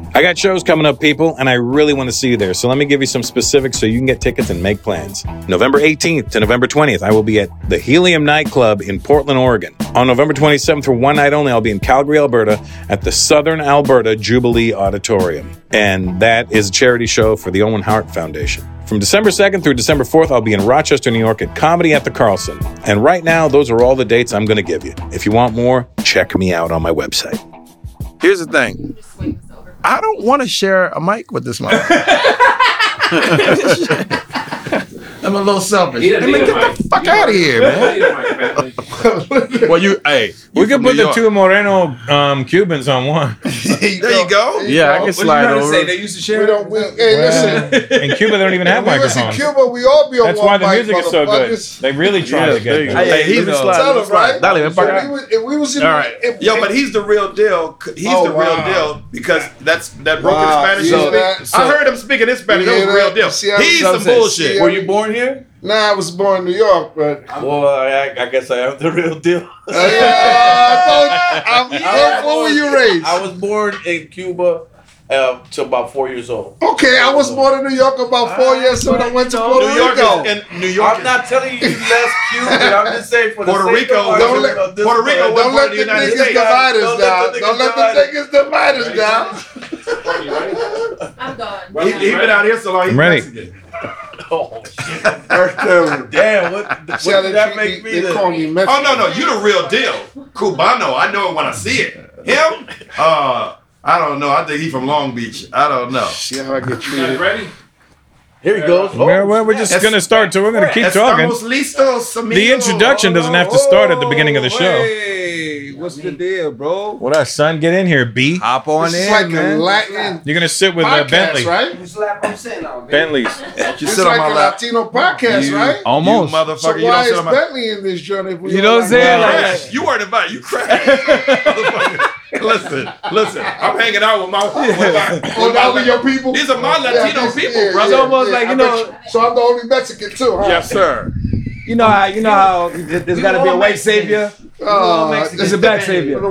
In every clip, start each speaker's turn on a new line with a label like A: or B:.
A: I got shows coming up, people, and I really want to see you there. So let me give you some specifics so you can get tickets and make plans. November 18th to November 20th, I will be at the Helium Nightclub in Portland, Oregon. On November 27th, for one night only, I'll be in Calgary, Alberta at the Southern Alberta Jubilee Auditorium. And that is a charity show for the Owen Hart Foundation. From December 2nd through December 4th, I'll be in Rochester, New York at Comedy at the Carlson. And right now, those are all the dates I'm going to give you. If you want more, check me out on my website.
B: Here's the thing. I don't want to share a mic with this man. I'm a little selfish. Hey, man, get the fuck out of here, man. Well,
A: we could put the two Moreno Cubans on one.
B: There you go.
C: Yeah, I can slide over.
D: They used to share.
E: Hey, listen.
A: In Cuba, they don't even have microphones.
E: In Cuba, we all be on
A: That's
E: one
A: why the
E: mic,
A: music is so good. They really try to get there.
B: Hey, he's a
E: Tell him, right?
B: If
E: we was in
B: all right. But he's the real deal. He's the real deal because that broken Spanish. I heard him speaking in Spanish. That was the real deal. He's some bullshit.
D: Were you born here?
E: Nah, I was born in New York, but...
D: Well, I guess I am the real deal.
E: Where were you raised?
D: I was born in Cuba till about 4 years old.
E: Okay, I was born in New York about 4 years old. I went to Puerto Rico.
B: New York.
D: I'm not telling you less Cuban. I'm just saying for
B: Puerto
D: the
B: Rico.
D: Don't let the
E: niggas divide us down. Don't let the niggas divide us down.
F: I'm gone.
B: He's been out here so long.
A: I'm ready.
B: Mexican.
D: Oh, shit.
E: Damn,
D: what did that make me?
E: They call me Mexican.
B: Oh, no, you the real deal. Cubano, I know it when I see it. Him? I don't know. I think he's from Long Beach. I don't know.
E: See how I get treated.
D: Ready? Here he goes.
A: Well, we're just going to start, so we're going to keep talking. The introduction doesn't have to start at the beginning of the show.
C: Hey, what's the deal, bro?
A: What up, son? Get in here, B.
C: Hop on
E: It's
C: in,
E: like
C: man.
E: a Latin
A: You're going to sit with
E: podcast,
A: Bentley.
E: right?
A: Bentley's.
E: It's like a Latino podcast, right?
C: Almost.
B: You motherfucker.
E: So
B: You
E: why
B: don't sit
E: is
B: on my...
E: Bentley in this journey?
C: You know what I'm saying? Like,
B: You weren't invited. You crash. Listen. I'm hanging out with my
E: with your people?
B: These are my Latino people, brother.
C: It's almost like, you know.
E: So I'm the only Mexican too, huh?
B: Yes, sir.
C: You know how there's got to be a white savior. There's a black savior.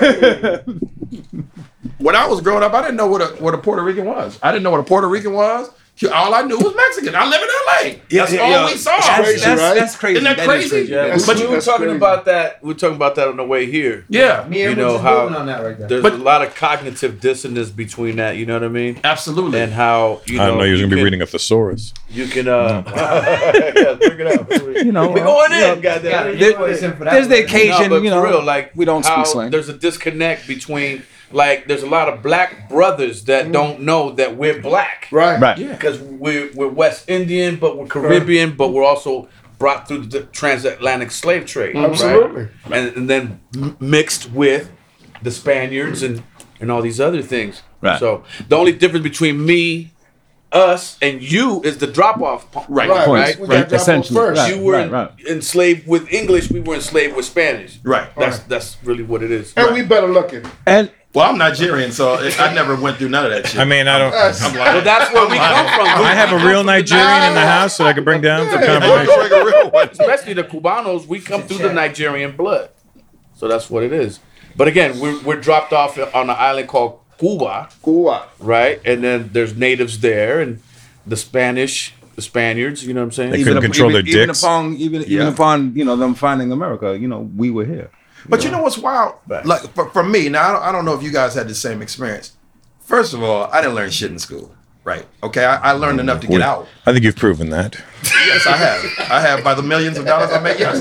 B: When I was growing up, I didn't know what a Puerto Rican was. I didn't know what a Puerto Rican was. All I knew was Mexican. I live in LA. That's all we saw.
C: That's crazy.
B: Isn't that crazy?
D: Yeah, but we were talking about that. We were talking about that on the way here.
B: Yeah.
D: You know how there's a lot of cognitive dissonance between that. You know what I mean?
B: Absolutely.
D: And how
A: I don't know you was going to be reading a thesaurus.
D: You can yeah, bring it out.
C: You know,
D: we're going in. Goddamn.
C: There's the occasion.
D: No,
C: you know,
D: for real, like
C: we don't speak
D: how
C: slang.
D: There's a disconnect between. Like, there's a lot of black brothers that don't know that we're black.
E: Right.
B: Yeah.
D: Because we're West Indian, but we're Caribbean, but we're also brought through the transatlantic slave trade.
E: Absolutely.
D: Right? And then mixed with the Spaniards and all these other things.
C: Right.
D: So the only difference between me, us, and you is the drop-off point.
E: Right. We got drop
C: Essentially.
E: off first.
C: Right.
D: You were enslaved with English, we were enslaved with Spanish.
B: Right.
D: That's really what it is.
E: And we better looking.
C: And
B: Well, I'm Nigerian, so I never went through none of that shit.
A: I mean, I don't.
B: I'm like,
D: Well, that's where we come from.
A: I have a real Nigerian in the house that I could bring down for confirmation.
D: Especially the Cubanos, we come through the Nigerian blood. So that's what it is. But again, we're dropped off on an island called Cuba, right? And then there's natives there, and the Spaniards, you know what I'm saying?
A: They couldn't control their dicks.
C: Even upon them finding America, we were here.
B: But you know what's wild? Like for me, now I don't know if you guys had the same experience. First of all, I didn't learn shit in school. Right. Okay. I learned enough to get out.
A: I think you've proven that.
B: Yes, I have. I have by the millions of dollars I make. Yes.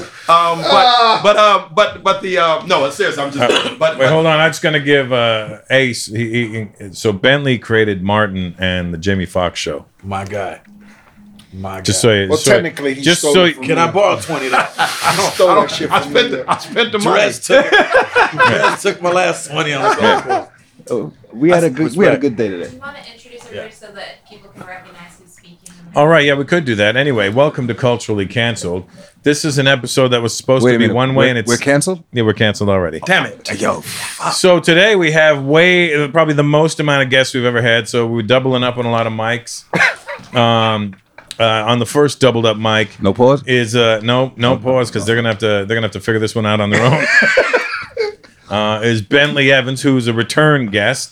B: But the no, it's serious. I'm just. But
A: wait, hold on. I'm just gonna give Ace. So Bentley created Martin and the Jamie Foxx show.
D: My guy.
A: Just so you,
E: technically, he stole it from
D: can I borrow $20?
B: I spent the money.
D: Perez took my last 20 on the golf course.
C: We had a good day today.
F: Do you want to introduce everybody so that people can recognize who's speaking?
A: All right, yeah, we could do that. Anyway, welcome to Culturally Canceled. This is an episode that was supposed to be one way, and it's
C: we're canceled.
A: Yeah, we're canceled already.
B: Damn it, yo!
A: So today we have probably the most amount of guests we've ever had. So we're doubling up on a lot of mics. On the first doubled up mic,
C: no pause
A: is no pause because they're gonna have to figure this one out on their own. Is Bentley Evans, who's a return guest,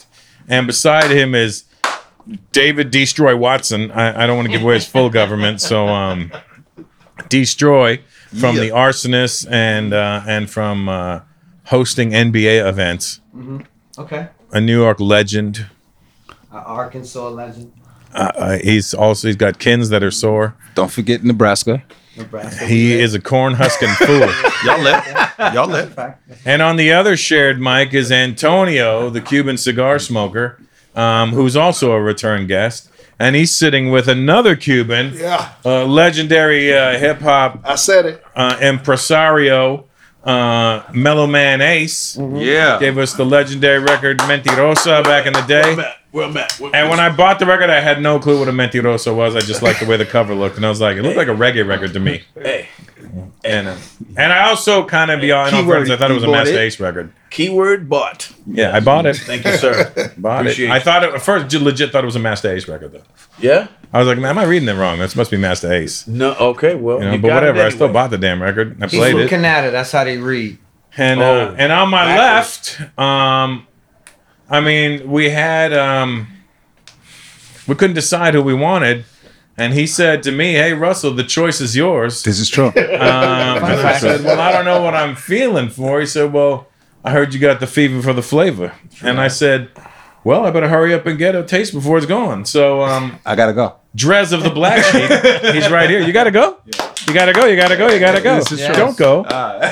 A: and beside him is David Destroy Watson. I don't want to give away his full government, so Destroy from the Arsonist and from hosting NBA events.
C: Okay.
A: A New York legend.
C: Arkansas legend.
A: He's got kins that are sore.
G: Don't forget Nebraska.
A: He is a corn husking fool.
B: Y'all lit.
A: And on the other shared mic is Antonio, the Cuban cigar smoker, who's also a return guest. And he's sitting with another Cuban, legendary hip hop.
E: I said it.
A: Impresario, Mellow Man Ace.
B: Yeah.
A: Gave us the legendary record Mentirosa back in the day. And when I bought the record, I had no clue what a Mentirosa was. I just liked the way the cover looked. And I was like, it looked like a reggae record to me. And I also kind of, beyond all friends, I thought it was a Master Ace record.
D: Keyword bought.
A: Yeah, I bought it.
D: Thank you, sir.
A: Bought it. I thought at first legit thought it was a Master Ace record though.
D: Yeah?
A: I was like, man, am I reading it wrong? This must be Master Ace.
D: No, okay, well,
A: But whatever. I still bought the damn record. I
C: He's
A: played
C: from
A: it.
C: Canada. That's how they read.
A: And on my left, I mean, we had we couldn't decide who we wanted, and he said to me, "Hey, Russell, the choice is yours."
G: This is true.
A: And I said, "Well, I don't know what I'm feeling for." He said, "Well, I heard you got the fever for the flavor," and I said, "Well, I better hurry up and get a taste before it's gone." So,
G: I gotta go.
A: Drez of the Black Sheep, he's right here. You gotta go. You gotta go. You gotta go. You gotta go.
G: This is true.
A: Don't go.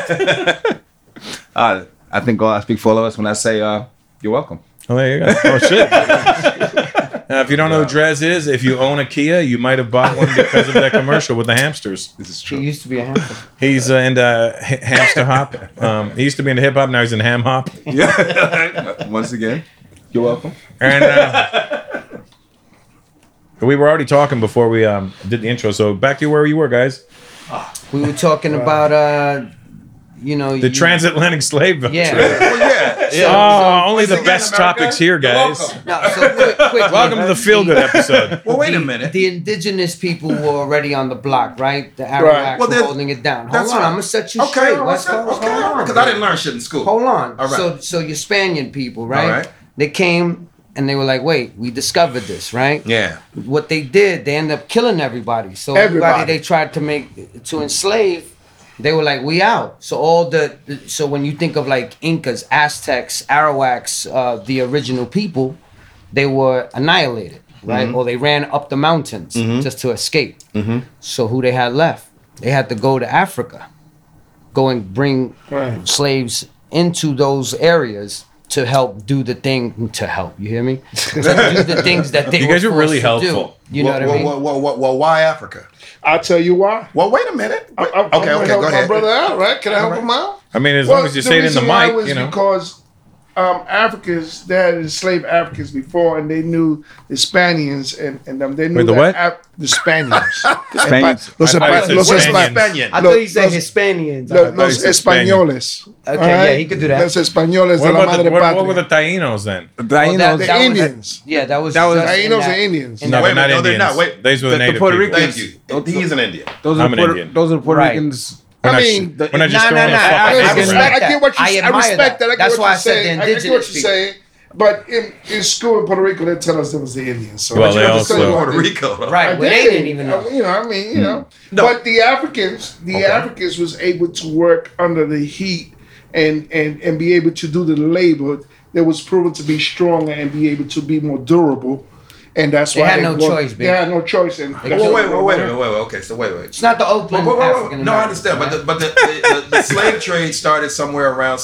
G: I think I speak for all of us when I say you're welcome.
A: Oh, there you go. Oh, shit. Now, if you don't know who Drez is, if you own a Kia, you might have bought one because of that commercial with the hamsters.
G: This is
C: He
G: true.
C: used to be a hamster.
A: He's into hamster hop. He used to be into hip hop. Now he's in ham hop.
G: Yeah. Once again, you're welcome.
A: And we were already talking before we did the intro. So back to where you were, guys.
C: We were talking about,
A: The transatlantic slave trade.
C: Yeah.
B: Well, yeah.
A: Oh, only the best topics here, guys.
C: No, so quick.
A: Welcome to the Feel Good episode.
B: Well, wait a minute.
C: The indigenous people were already on the block, right? The Arawaks
B: Well,
C: were holding it down. Hold
B: that's
C: on,
B: right.
C: I'm gonna set you
B: Okay,
C: straight.
B: all
C: What's
B: right,
C: going on?
B: because I didn't learn shit in school.
C: Hold on.
B: All right.
C: So your Spaniard people, right?
B: All right.
C: They came and they were like, wait, we discovered this, right?
B: Yeah.
C: What they did, they ended up killing everybody. So everybody they tried to enslave, they were like, we out. So so when you think of like Incas, Aztecs, Arawaks, the original people, they were annihilated, right? Or they ran up the mountains just to escape. So who they had left? They had to go to Africa, go and bring slaves into those areas to help do the thing, to help, you hear me? To do the things that they
A: You guys
C: were
A: are really
C: forced to
A: helpful.
C: do. You know what I mean?
B: Well, why Africa?
E: I'll tell you why.
B: Well, wait a minute.
E: I'm
B: Okay,
E: gonna help
B: go
E: my
B: ahead.
E: brother out, right? Can I help him out?
A: I mean, as long as you say it in the
E: reason why
A: mic,
E: was
A: you know.
E: because Africans, they had enslaved Africans before, and they knew the Spaniards and them. They knew
A: Wait, the what?
E: the Spaniards.
G: Spaniards.
E: Los
A: I thought you
E: Los
A: said
E: Spaniards.
B: Spaniard.
C: I thought he said Hispanians.
E: Los Españoles.
C: Okay,
E: all
C: yeah, he could do that.
E: Los Españoles
A: What
E: de la
A: about
E: madre
A: what were the
E: patria.
A: Taínos then?
E: The Indians.
C: Yeah, that was
G: was-
C: just in
E: Taínos
C: that-
E: are Indians.
C: in
A: No,
C: that-
A: but not
B: no, they're
A: Indians.
B: not. Wait.
A: These were the native
G: Puerto
A: people.
B: Thank you. He's an Indian.
G: Those
A: I'm
G: are
A: an
G: Puerto,
A: Indian.
G: those are Puerto
C: Right.
G: Ricans.
A: We're
E: I
A: not,
E: mean,
A: we're not just
C: No,
A: throwing
C: no,
A: a
C: no,
A: fucking
C: I
A: flag
C: respect
A: around.
E: I get what
C: I
E: you. I
C: admire
E: respect
C: that.
E: that. I get
C: That's
E: what
C: why I
E: you're
C: said the
E: saying. I get what
C: indigenous
E: you're saying. But in school in Puerto Rico, they tell us it was the Indians. So
A: Well,
E: I
A: they
E: just
A: also-
E: tell you
B: Puerto
E: what they-
B: Rico. Though.
C: Right, well, they didn't even know.
E: No. But the Africans was able to work under the heat and be able to do the labor that was proven to be stronger and be able to be more durable. And that's
C: They
E: why
C: had no choice,
E: They
C: baby.
E: had no choice. And
B: Well, wait a minute. Okay, so wait.
C: It's not the Oakland African
B: No, I understand, but the slave trade started somewhere around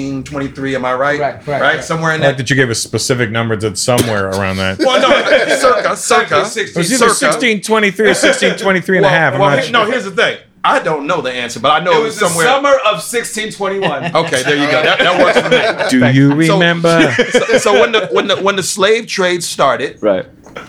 B: 1623. Am I right?
C: Right.
B: Somewhere in
A: I like
B: that.
A: that you gave us specific numbers at somewhere around that.
B: Well, no, circa.
A: It was either 1623 or 1623 and a half. I'm not sure.
B: Here's the thing. I don't know the answer, but I know
C: Oh,
B: it was somewhere.
C: of 1621.
B: Okay, there you go. That works for me.
A: Do you remember?
B: So when the slave trade started,
G: Right.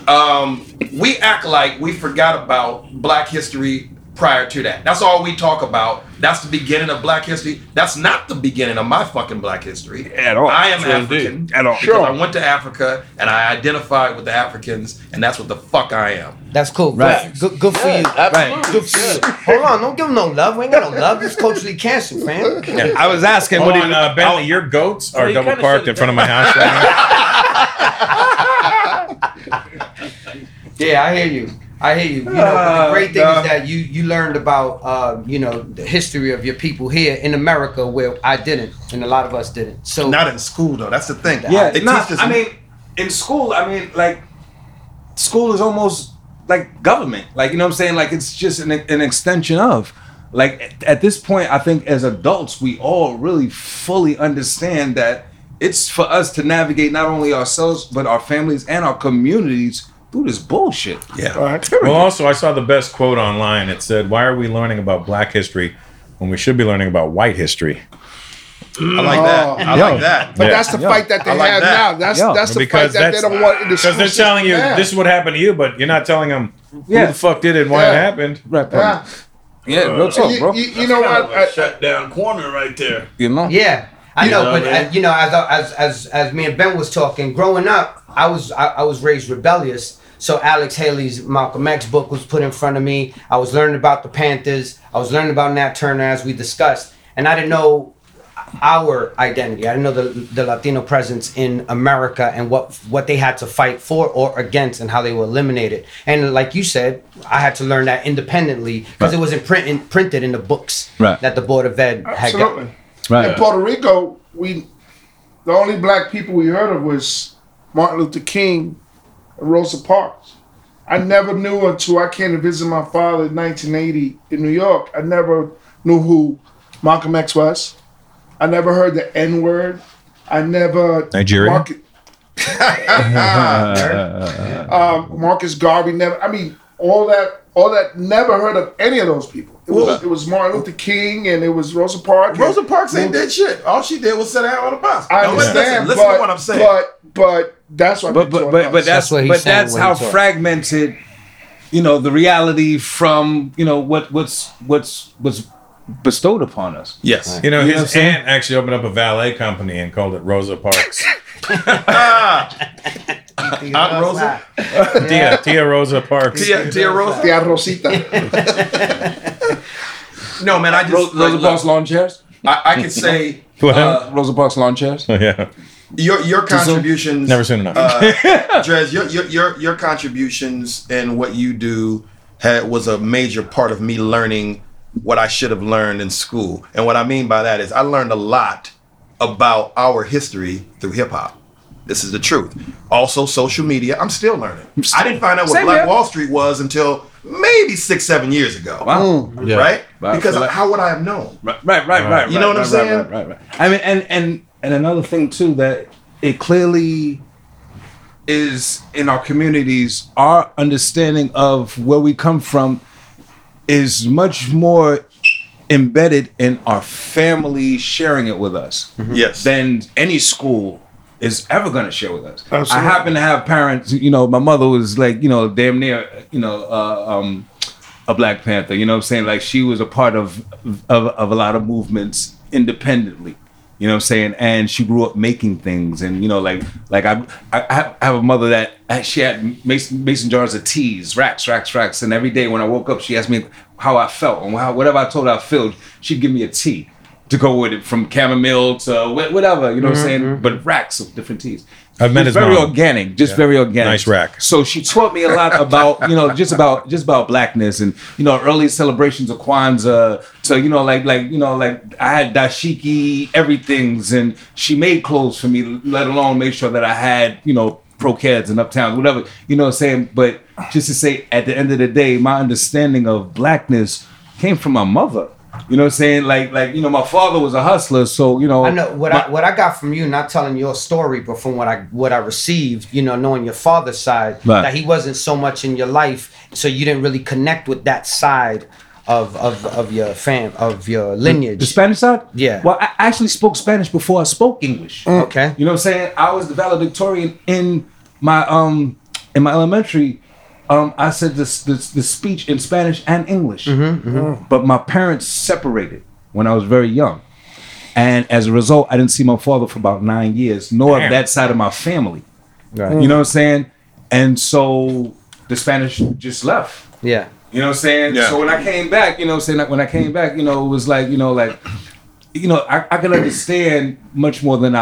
B: we act like we forgot about Black history prior to that. That's all we talk about. That's the beginning of Black history. That's not the beginning of my fucking Black history.
G: At all.
B: I am
D: Sure
B: African.
D: indeed.
G: At all.
B: Because I went to Africa and I identified with the Africans, and that's what the fuck I am.
C: That's cool.
G: Right.
C: Good for you.
D: Absolutely.
C: Good for you. Hold on, don't give him no love. We ain't got no love. It's culturally canceled, fam.
G: I was asking,
A: Hold
G: what
A: on,
G: do you
A: Bentley, your goats are
D: you
A: double
D: kinda
A: parked
D: should've
A: in front of my house right now.
C: Yeah, I hear you. You know, but the great thing is that you learned about you know, the history of your people here in America, where I didn't, and a lot of us didn't. So
B: not in school though. That's the thing.
G: Yeah,
B: They
G: not,
B: teach us-
G: I mean, in school, like, school is almost like government. Like, you know what I'm saying? Like, it's just an extension of. Like, at this point, I think as adults, we all really fully understand that it's for us to navigate not only ourselves, but our families and our communities through this bullshit.
A: Yeah.
E: Right.
A: Well, also, I saw the best quote online. It said, "Why are we learning about Black history when we should be learning about white history?"
B: I like that. I like that.
E: But
A: Yeah.
E: that's the fight that they
B: I like
E: have
B: that.
E: now. That's
G: Yeah.
E: that's the
A: Because
E: fight that they
A: that's-
E: don't want in the
A: Because they're
E: school
A: telling you
E: system now.
A: this is what happened to you, but you're not telling them who
G: Yeah.
A: the fuck did it and why
E: Yeah.
A: it happened.
G: Right,
E: Yeah.
G: Yeah, real talk, bro.
E: You know what?
D: shut down corner right there.
G: You know?
C: yeah, I know,
D: know
C: but
D: what I mean?
C: you know, as me and Ben was talking, growing up, I was raised rebellious. So Alex Haley's Malcolm X book was put in front of me. I was learning about the Panthers. I was learning about Nat Turner, as we discussed, and I didn't know our identity. I didn't know the Latino presence in America and what they had to fight for or against and how they were eliminated. And like you said, I had to learn that independently because it wasn't printed in the books
G: Right.
C: that the Board of Ed had got.
E: Absolutely.
G: Right.
E: In Puerto Rico, the only black people we heard of was Martin Luther King and Rosa Parks. I never knew until I came to visit my father in 1980 in New York. I never knew who Malcolm X was. I never heard the N word. I never
A: Nigeria?
E: Marcus Garvey never. I mean, all that. Never heard of any of those people. It was Martin Luther King and it was Rosa Parks.
B: Rosa Parks ain't did shit. All she did was sit down on the bus.
E: I
B: No,
E: understand.
B: Listen to what I'm saying.
E: But that's what.
G: But
C: That's what he's
G: but
C: saying
G: that's
C: when
G: how
C: he talks.
G: fragmented, you know, the reality from, you know, what's bestowed upon us.
B: Yes.
A: You know,
G: You know what I'm
A: his
G: saying?
A: aunt actually opened up a valet company and called it Rosa Parks.
B: Aunt Rosa?
A: Tia Rosa Parks.
B: Tia Rosa?
E: Tia Rosita.
B: No, man, I just
G: Rosa Parks lawn chairs.
E: Uh,
B: I could say
G: Rosa Parks lawn chairs.
A: Yeah.
B: your contributions.
A: Never seen enough.
B: Drez, your contributions and what you do was a major part of me learning what I should have learned in school. And what I mean by that is I learned a lot about our history through hip hop. This is the truth. Also, social media. I'm still learning. I didn't find out what
G: Same
B: Black
G: here.
B: Wall Street was until maybe 6-7 years ago.
G: Wow.
B: Right?
G: Right.
B: Because
G: Right.
B: how would I have known?
G: Right.
B: You know what I'm saying?
G: Right. I mean, and another thing too, that it clearly is in our communities, our understanding of where we come from is much more embedded in our family sharing it with us
B: Yes.
G: than any school is ever going to share with us.
E: Absolutely.
G: I happen to have parents, you know, my mother was like, you know, damn near, you know, a Black Panther, you know what I'm saying? Like she was a part of a lot of movements independently, you know what I'm saying? And she grew up making things and, you know, like I have a mother that she had mason jars of teas, racks. And every day when I woke up, she asked me how I felt and whatever I told her I felt, she'd give me a tea to go with it, from chamomile to whatever, you know what I'm saying? But racks of different teas.
A: I've met
G: It's
A: his
G: very
A: mom.
G: organic, very organic.
A: Nice rack.
G: So she taught me a lot about, you know, just about blackness and, you know, early celebrations of Kwanzaa to, you know, like I had dashiki, everything's, and she made clothes for me, let alone make sure that I had, you know, pro kids and uptowns, whatever, you know what I'm saying? But just to say, at the end of the day, my understanding of blackness came from my mother. You know what I'm saying? Like you know, my father was a hustler, so you know.
C: I know what I got from you, not telling your story, but from what I received, you know, knowing your father's side,
G: Right.
C: that he wasn't so much in your life, so you didn't really connect with that side of your lineage.
G: The Spanish side?
C: Yeah.
G: Well, I actually spoke Spanish before I spoke English.
C: Okay.
G: You know what I'm saying? I was the valedictorian in my elementary. I said the speech in Spanish and English. But my parents separated when I was very young. And as a result, I didn't see my father for about 9 years, nor
A: Damn.
G: that side of my family.
C: Right.
G: You know what I'm saying? And so the Spanish just left.
C: Yeah.
G: You know what I'm saying?
B: Yeah.
G: So when I came back, you know what I'm saying? When I came back, you know, it was like, you know, you know, I can understand much more than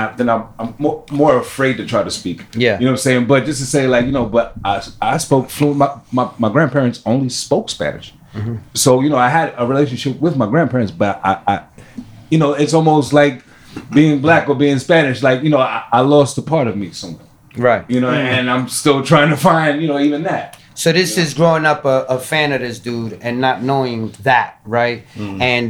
G: I'm more afraid to try to speak.
C: Yeah.
G: You know what I'm saying? But just to say, like, you know, but I spoke fluent. My grandparents only spoke Spanish. Mm-hmm. So, you know, I had a relationship with my grandparents, but I you know, it's almost like being black or being Spanish. Like, you know, I lost a part of me somewhere.
C: Right.
G: You know, and I'm still trying to find, you know, even that.
C: So this is growing up a fan of this dude and not knowing that, right? And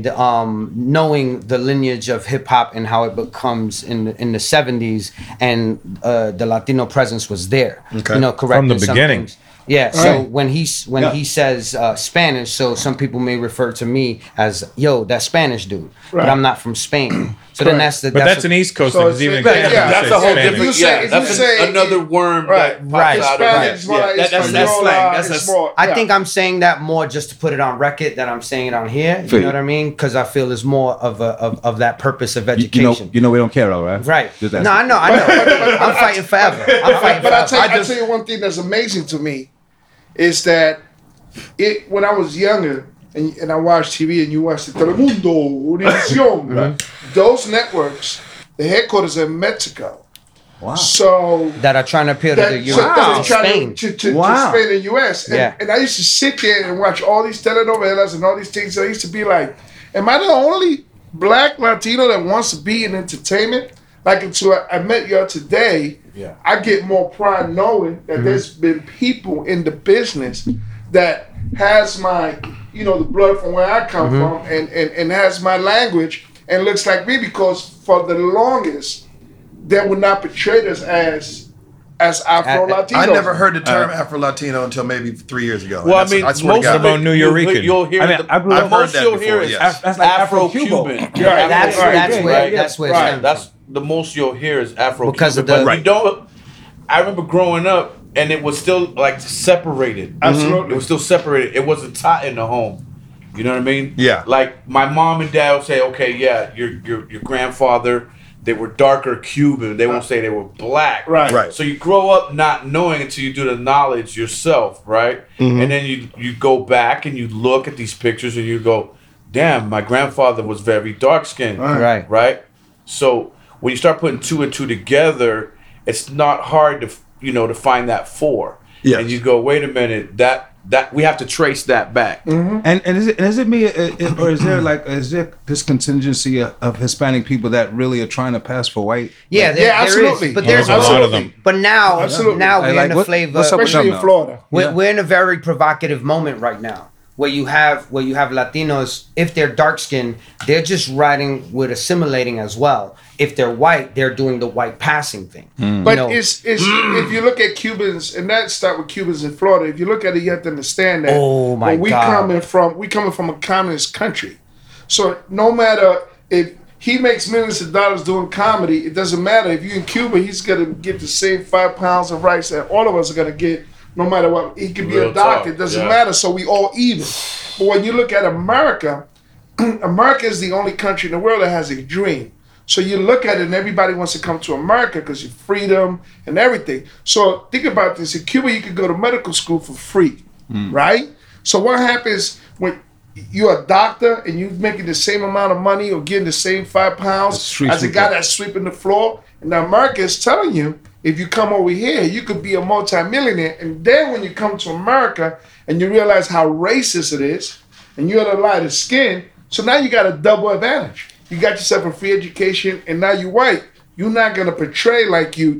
C: knowing the lineage of hip hop and how it becomes in the 70s, and the Latino presence was there.
B: Okay.
C: You know, correcting
A: From the
C: some
A: beginning.
C: things. Yeah. So
G: Right.
C: when he says Spanish, so some people may refer to me as that Spanish dude, but
E: Right.
C: I'm not from Spain. So then that's
A: But that's an East Coast
E: So
A: thing. 'Cause
E: it's-
A: even
E: yeah,
A: Canada
E: yeah,
D: That's
A: says
D: a whole
A: Spanish.
D: different.
E: You say-
D: Yeah,
E: if
D: that's
E: you say-
D: another worm
E: Right.
D: that
C: Right.
D: pops out
E: Spanish,
D: of
E: what
D: that.
E: is
G: that's
E: Espanol,
G: slang. That's
E: it's
G: a-
E: more-
C: I
E: yeah.
C: think I'm saying that more just to put it on record that I'm saying it on here. You
G: Feel
C: know
G: you.
C: what I mean? Because I feel it's more of that purpose of
G: You
C: education.
G: know, we don't care, all right?
C: Right.
G: Just
C: No,
G: ask
C: I know. I'm fighting forever. I'm fighting
E: But
C: forever.
E: I tell you one thing that's amazing to me is that when I was younger and I watched TV and you watched the Telemundo, Univision, those networks, the headquarters are in Mexico.
G: Wow.
E: So
C: that are trying to appeal to the
E: that
C: Europe,
E: they're
C: to
E: trying
C: Spain.
E: to
G: Wow.
E: Spain and US.
C: Yeah.
E: And I used to sit there and watch all these telenovelas and all these things. I used to be like, am I the only black Latino that wants to be in entertainment? Like until I met y'all today, I get more pride knowing that there's been people in the business that has my, you know, the blood from where I come from and has my language and looks like me, because for the longest, they would not portray us as Afro-Latino.
B: I never heard the term Afro-Latino until maybe 3 years ago.
D: Well, I
B: And
D: mean,
B: that's- I swear to
D: most
B: God.
A: about New Yorican?
D: You'll hear.
G: I mean, I grew up-
D: most
B: I've heard
D: you'll
B: that
D: hear
B: before,
D: is
B: yes.
G: That's like
D: Afro-Cuban.
G: Afro-Cuban.
E: Yeah,
C: That's
E: right.
C: where it
E: Right.
C: stems
D: That's
C: from.
D: the most you'll hear is Afro
C: Because of
D: Cuban.
C: the-
D: But you don't. I remember growing up, and it was still like separated.
E: Absolutely.
D: It was still separated. It wasn't taught in the home. You know what I mean?
B: Yeah.
D: Like my mom and dad would say, "Okay, yeah, your grandfather, they were darker Cuban. They won't say they were black."
E: Right.
B: Right.
D: So you grow up not knowing until you do the knowledge yourself, right? And then you go back and you look at these pictures and you go, "Damn, my grandfather was very dark skinned."
C: Right.
D: Right. So when you start putting two and two together, it's not hard to to find that four.
B: Yes.
D: And you go, wait a minute, that we have to trace that back.
G: And is it me, or is there this contingency of Hispanic people that really are trying to pass for white?
C: Yeah, there
E: absolutely.
C: is. But
A: Oh,
C: there's
A: there's a lot of
C: also,
A: them.
C: but now
E: Absolutely.
C: we're
G: Like,
C: in the
G: what-
C: flavor.
G: what's up with
E: Especially
G: them
E: in
G: now?
E: Florida.
C: We're in a very provocative moment right now, where you have Latinos, if they're dark skinned, they're just riding with assimilating as well. If they're white, they're doing the white passing thing.
E: But
C: know.
E: it's if you look at Cubans, and that start with Cubans in Florida. If you look at it, you have to understand that.
C: Oh, my
E: when we
C: God.
E: coming from a communist country, so no matter if he makes millions of dollars doing comedy, it doesn't matter. If you're in Cuba, he's gonna get the same 5 pounds of rice that all of us are gonna get, no matter what. He could be
D: Real
E: a doctor.
D: talk,
E: It doesn't
D: yeah.
E: matter. So we all even. But when you look at America, America is the only country in the world that has a dream. So you look at it and everybody wants to come to America because of freedom and everything. So think about this. In Cuba, you could go to medical school for free, right? So what happens when you're a doctor and you're making the same amount of money or getting the same 5 pounds
G: street
E: as a
G: sweeper.
E: guy that's sweeping the floor? And now America is telling you, if you come over here, you could be a multimillionaire. And then when you come to America and you realize how racist it is, and you're the lighter skin, so now you got a double advantage. You got yourself a free education, and now you white. You're not gonna portray like you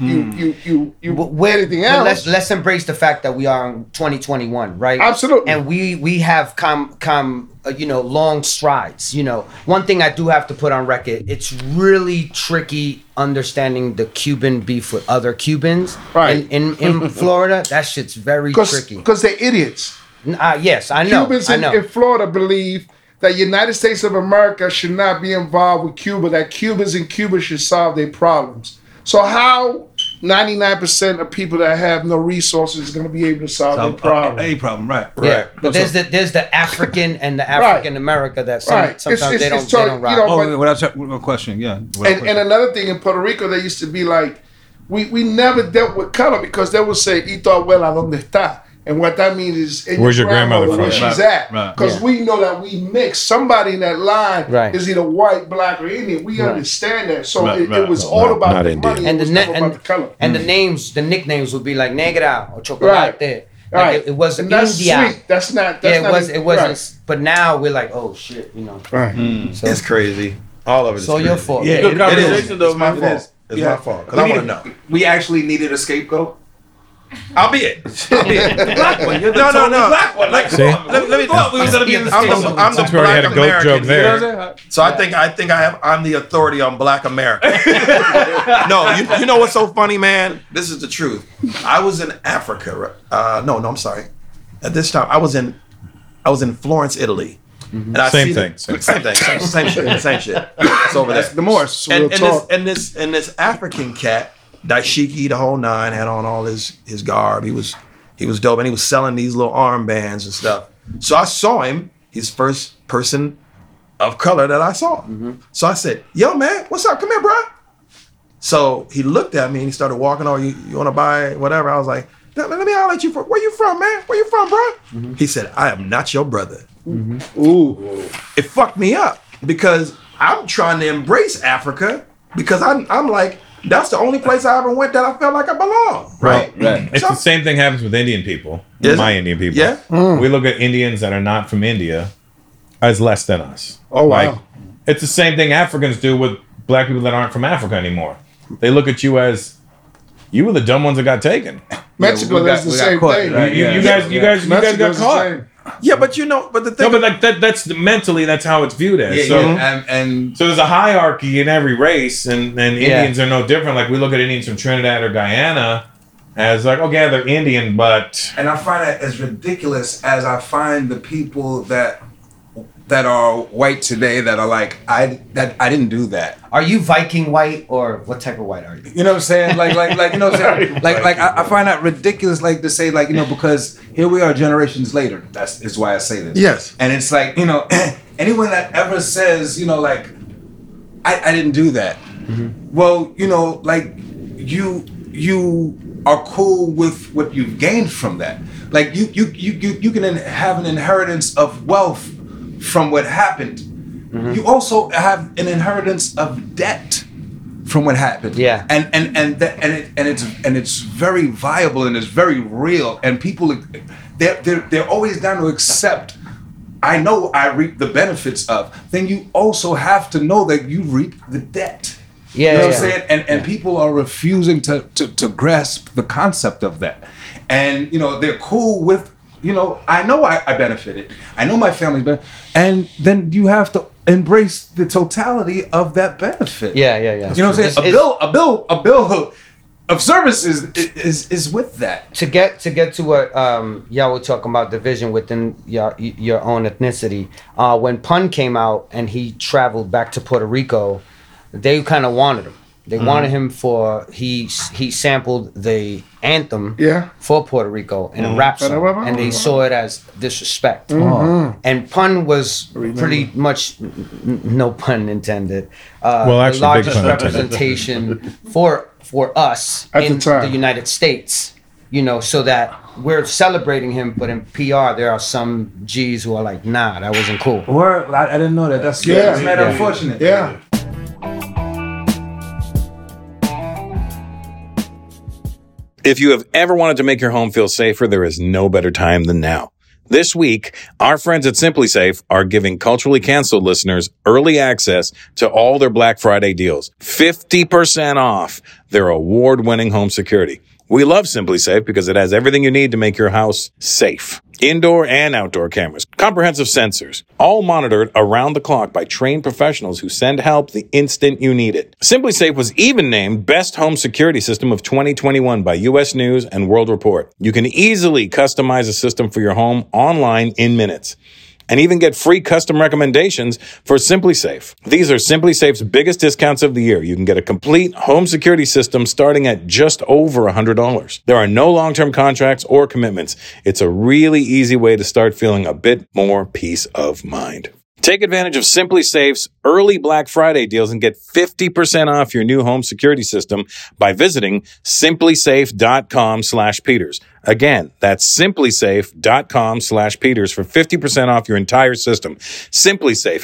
E: anything
C: But
E: else.
C: let's embrace the fact that we are in 2021, right?
E: Absolutely.
C: And we have come long strides. One thing I do have to put on record: it's really tricky understanding the Cuban beef with other Cubans.
E: Right.
C: In Florida, that shit's very tricky.
E: Because they're idiots.
C: Yes, I know.
E: Cubans
C: I know.
E: in Florida believe that United States of America should not be involved with Cuba, that Cubans in Cuba should solve their problems. So how 99% of people that have no resources is going to be able to solve their problem?
G: A problem, right?
C: Yeah, but there's the African and the African America that sometimes they don't rock.
G: Oh, what question? Yeah.
E: And another thing, in Puerto Rico, they used to be like, we never dealt with color because they would say, "Y tu abuela dónde está?" And what that means is,
A: Where's your grandmother from?
E: where she's at. Because we know that we mix. Somebody in that line is either white, black, or Indian. We understand that. So it was all about the money.
C: And
E: the color.
C: And the nicknames would be like Negra or Chocolate. Like it was
E: and that's
C: India.
E: Sweet. That's not.
C: It wasn't. But now we're like, oh shit, you know.
B: Right. So, it's crazy. All of it is
C: so
B: crazy.
C: your fault.
B: Yeah,
D: good conversation though.
B: It's my fault. It's my fault. Because I want to know.
G: We actually needed a scapegoat.
B: I'll be it.
G: The black one. You're the
B: No.
G: black one. Like,
A: See?
B: Let me.
G: we was gonna be in the scapegoat.
B: I'm the
A: Since we already
B: black
A: had a goat
B: American
A: joke there.
B: here. So I think I'm the authority on Black America. No, you know what's so funny, man? This is the truth. I was in Africa. No, I'm sorry. At this time, I was in Florence, Italy. And I
A: Same
B: see
A: thing.
B: Same shit. It's over there.
E: That's the Morse.
B: And this African cat, Daishiki, the whole nine, had on all his garb. He was dope, and he was selling these little armbands and stuff. So I saw him. He's the first person of color that I saw. So I said, "Yo, man, what's up? Come here, bro." So he looked at me and he started walking. "Oh, you want to buy whatever?" I was like, "Let me holler at you. Where you from, man? Where you from, bro?" He said, "I am not your brother." Ooh, it fucked me up because I'm trying to embrace Africa because I'm like, that's the only place I ever went that I felt like I belong. Right.
A: It's the same thing happens with Indian people.
B: Is
A: My
B: it?
A: Indian people.
B: Yeah.
A: We look at Indians that are not from India as less than us.
E: Oh, wow.
A: Like, it's the same thing Africans do with black people that aren't from Africa anymore. They look at you as you were the dumb ones that got taken.
E: Mexico, that's the same thing.
A: Right? You guys got caught.
B: Yeah, but the thing.
A: No, but like that's mentally that's how it's viewed as.
G: And
A: So there's a hierarchy in every race, and Indians are no different. Like we look at Indians from Trinidad or Guyana as like, okay, they're Indian, but
G: I find that as ridiculous as I find the people that are white today that are like, I didn't do that.
C: Are you Viking white or what type of white are you?
G: You know what I'm saying? Like you know what I'm saying? Like I find that ridiculous, like to say, like, you know, because here we are generations later. Is why I say this.
B: Yes.
G: And it's like, you know, anyone that ever says, you know, like, I didn't do that. Well, you know, like you are cool with what you've gained from that. Like you can have an inheritance of wealth from what happened. You also have an inheritance of debt from what happened.
C: Yeah.
G: And it's very viable and it's very real. And people they're always down to accept. I know I reap the benefits of. Then you also have to know that you reap the debt.
C: Yeah,
G: you know what I'm saying? And people are refusing to grasp the concept of that. And you know, they're cool with, you know, I know I benefited. I know my family's benefited. And then you have to embrace the totality of that benefit.
C: Yeah.
G: You know what I'm saying? A bill of service is with that.
C: To get to what y'all were talking about, division within your own ethnicity. When Pun came out and he traveled back to Puerto Rico, they kind of wanted him. They wanted him for he sampled the anthem for Puerto Rico in a rap song, and they saw it as disrespect. And Pun was pretty much, no pun intended,
A: actually,
C: the largest
A: big pun intended.
C: representation for us
E: At
C: in
E: the time.
C: the United States. You know, so that we're celebrating him, but in PR there are some G's who are like, nah, that wasn't cool.
G: Word, I didn't know that. That's unfortunate.
E: Yeah.
A: If you have ever wanted to make your home feel safer, there is no better time than now. This week, our friends at Simply Safe are giving Culturally Canceled listeners early access to all their Black Friday deals. 50% off their award-winning home security. We love Simply Safe because it has everything you need to make your house safe. Indoor and outdoor cameras, comprehensive sensors, all monitored around the clock by trained professionals who send help the instant you need it. Simply Safe was even named Best Home Security System of 2021 by US News and World Report. You can easily customize a system for your home online in minutes. And even get free custom recommendations for Simply Safe. These are Simply Safe's biggest discounts of the year. You can get a complete home security system starting at just over $100. There are no long-term contracts or commitments. It's a really easy way to start feeling a bit more peace of mind. Take advantage of Simply Safe's early Black Friday deals and get 50% off your new home security system by visiting simplysafe.com/Peters. Again, that's simplysafe.com/Peters for 50% off your entire system. Simply Safe,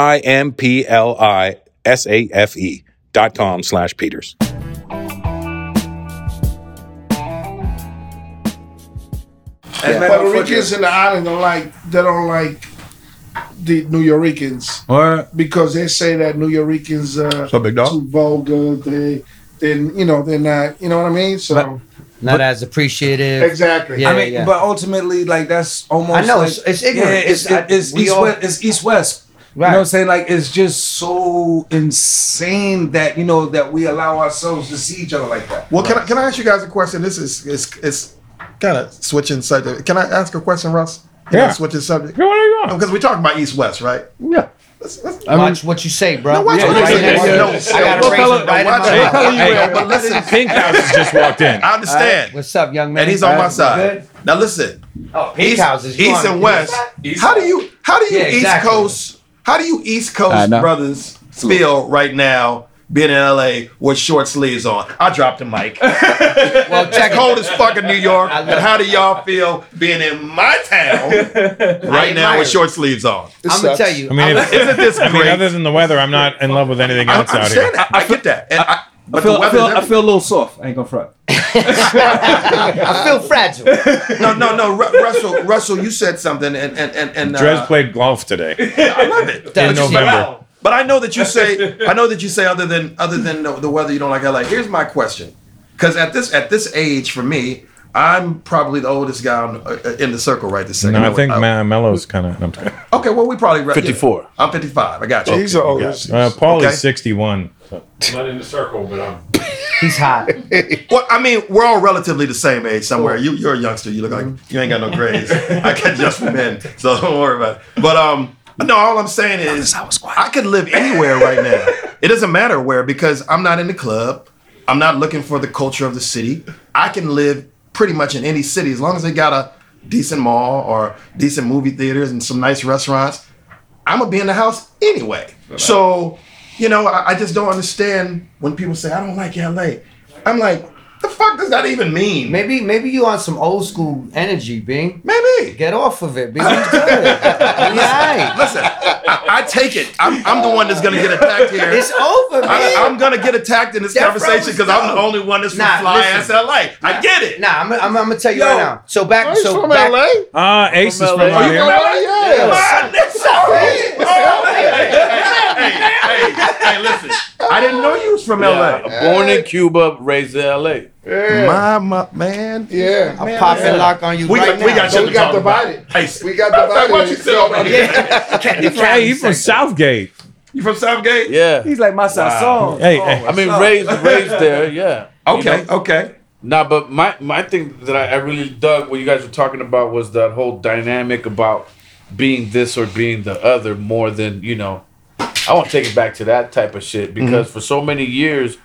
A: SIMPLISAFE.com/Peters.
E: Puerto Ricans in the island don't like the New Yorkers.
G: Or
E: Because they say that New Yorkers
B: So big dog?
E: too vulgar. They're not. You know what I mean? So
C: Not as appreciative.
E: exactly.
C: Yeah.
G: I mean, but ultimately, like that's almost.
C: I know,
G: like,
C: it's ignorant.
G: It's
C: We
G: east
C: all-
G: west. It's east west. You
C: Right.
G: know what I'm saying? Like it's just so insane that that we allow ourselves to see each other like that.
B: Well, can I ask you guys a question? This is kind of switching subject. Can I ask a question, Russ?
A: Yeah.
B: Switching subject.
A: What are you on?
B: Because we're talking about East West, right?
A: Yeah.
C: Watch what you say, bro.
B: No, watch what
C: Right
B: you say.
C: next to
B: No,
C: you.
B: no,
C: I got
B: no,
C: a razor
B: fella,
C: right in
B: watch
C: my
B: it.
C: mouth.
B: Hey, but listen,
A: Pink House has just walked in.
B: I understand.
C: What's up, young man?
B: And he's on my
C: Good?
B: side. Now listen,
C: Oh, Pink
B: East,
C: houses.
B: East and West. How do you
C: Yeah, exactly.
B: How do you East Coast
G: know.
B: brothers feel right now being in LA with short sleeves on? I dropped the mic.
C: Well, check
B: It's
C: it.
B: cold as fuck in New York.
C: I love
B: And how do y'all feel being in my town right now
C: admire
B: with
C: it.
B: short sleeves on?
C: I'm gonna tell you.
A: I mean, if,
B: Isn't this
A: I mean,
B: great?
A: other than the weather, I'm not in love with anything
B: I
A: else out here.
B: understand that. I get that. And but
G: I feel,
B: the
G: I
B: weather's
G: feel, I
B: everything.
G: feel a little soft. I ain't gonna front.
C: I feel fragile.
B: No. Russell, you said something, and
A: Drez played golf today
B: I love it.
A: in November.
B: But I know that you say other than the weather you don't like LA. Here's my question, because at this age for me, I'm probably the oldest guy in the circle right this second.
A: No, I think Melo's kind of.
B: Okay, well we probably
D: 54.
B: Yeah, I'm 55. I got you.
E: He's the oldest.
A: Paul
B: Okay.
A: is 61. So.
H: I'm not in the circle, but I'm.
C: He's hot.
B: Well, I mean, we're all relatively the same age somewhere. You're a youngster. You look like you ain't got no grades. I can just for men, so don't worry about it. But no, all I'm saying is I could live anywhere right now. It doesn't matter where, because I'm not in the club. I'm not looking for the culture of the city. I can live pretty much in any city as long as they got a decent mall or decent movie theaters and some nice restaurants. I'm gonna be in the house anyway. So, I just don't understand when people say I don't like LA. I'm like, the fuck does that even mean?
C: Maybe you on some old school energy, Bing.
B: Maybe.
C: Get off of it, Bing. You good. You alright.
B: Listen, I take it. I'm the one that's gonna get attacked here.
C: It's over, man.
B: I'm gonna get attacked in this
C: That
B: conversation because I'm the only one that's from
C: Nah,
B: fly
C: listen.
B: ass LA. I get it.
C: Nah, I'm gonna tell you right now. So back,
E: He's from LA?
A: Ace is from
D: LA.
A: out here.
B: Hey, listen. I didn't know you was from LA.
D: Born in Cuba, raised in LA.
E: Yeah.
B: My man.
E: Yeah.
C: I'm popping lock on you
B: We
C: right
B: got
C: now.
E: So we got
B: talk about.
E: divided.
B: Hey,
E: We got divided.
B: What you said over here?
A: Hey, he's from Southgate.
B: You from Southgate?
D: Yeah.
G: He's like my song.
A: Hey, hey.
D: I mean, raised there, yeah.
B: Okay,
D: You know?
B: okay.
D: Nah, but my thing that I really dug what you guys were talking about was that whole dynamic about being this or being the other more than, I want to take it back to that type of shit because for so many years,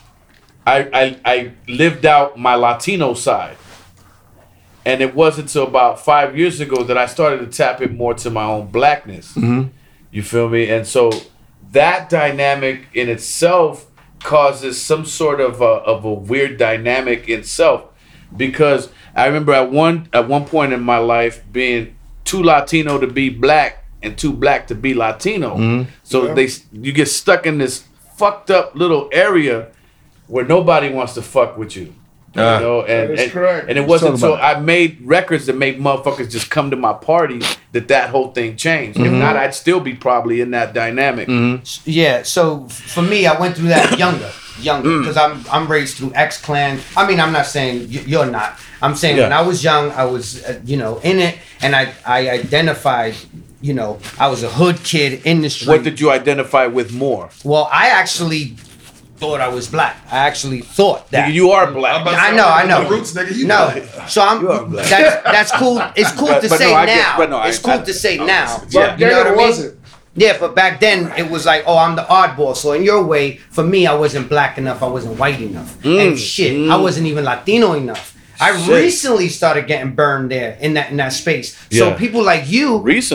D: I lived out my Latino side. And it wasn't until about 5 years ago that I started to tap it more to my own blackness. You feel me? And so that dynamic in itself causes some sort of a weird dynamic in itself, because I remember at one point in my life being too Latino to be black and too black to be Latino. So you get stuck in this fucked up little area where nobody wants to fuck with you.
E: That is correct.
D: And it wasn't until I made records that made motherfuckers just come to my party that whole thing changed. If not, I'd still be probably in that dynamic.
C: Yeah, so for me, I went through that younger, because I'm raised through X-Clan. I mean, I'm not saying you're not. I'm saying when I was young, I was, in it, and I identified, I was a hood kid in the street.
D: What did you identify with more?
C: Well, I actually thought I was black. I actually thought that.
D: Nigga, you are black.
C: I know.
B: The roots, nigga. You
C: No,
B: black.
C: so that's cool. It's cool to
D: but
C: say
D: no, I get-
C: now.
D: but no,
C: It's cool to say now.
E: But
C: You know what I
E: then it
C: mean?
E: wasn't.
C: Yeah, but back then it was like, oh, I'm the oddball. So in your way, for me, I wasn't black enough. I wasn't white enough. And shit, I wasn't even Latino enough. I recently started getting burned there in that space. So
D: Yeah.
C: people like you,
D: Recently.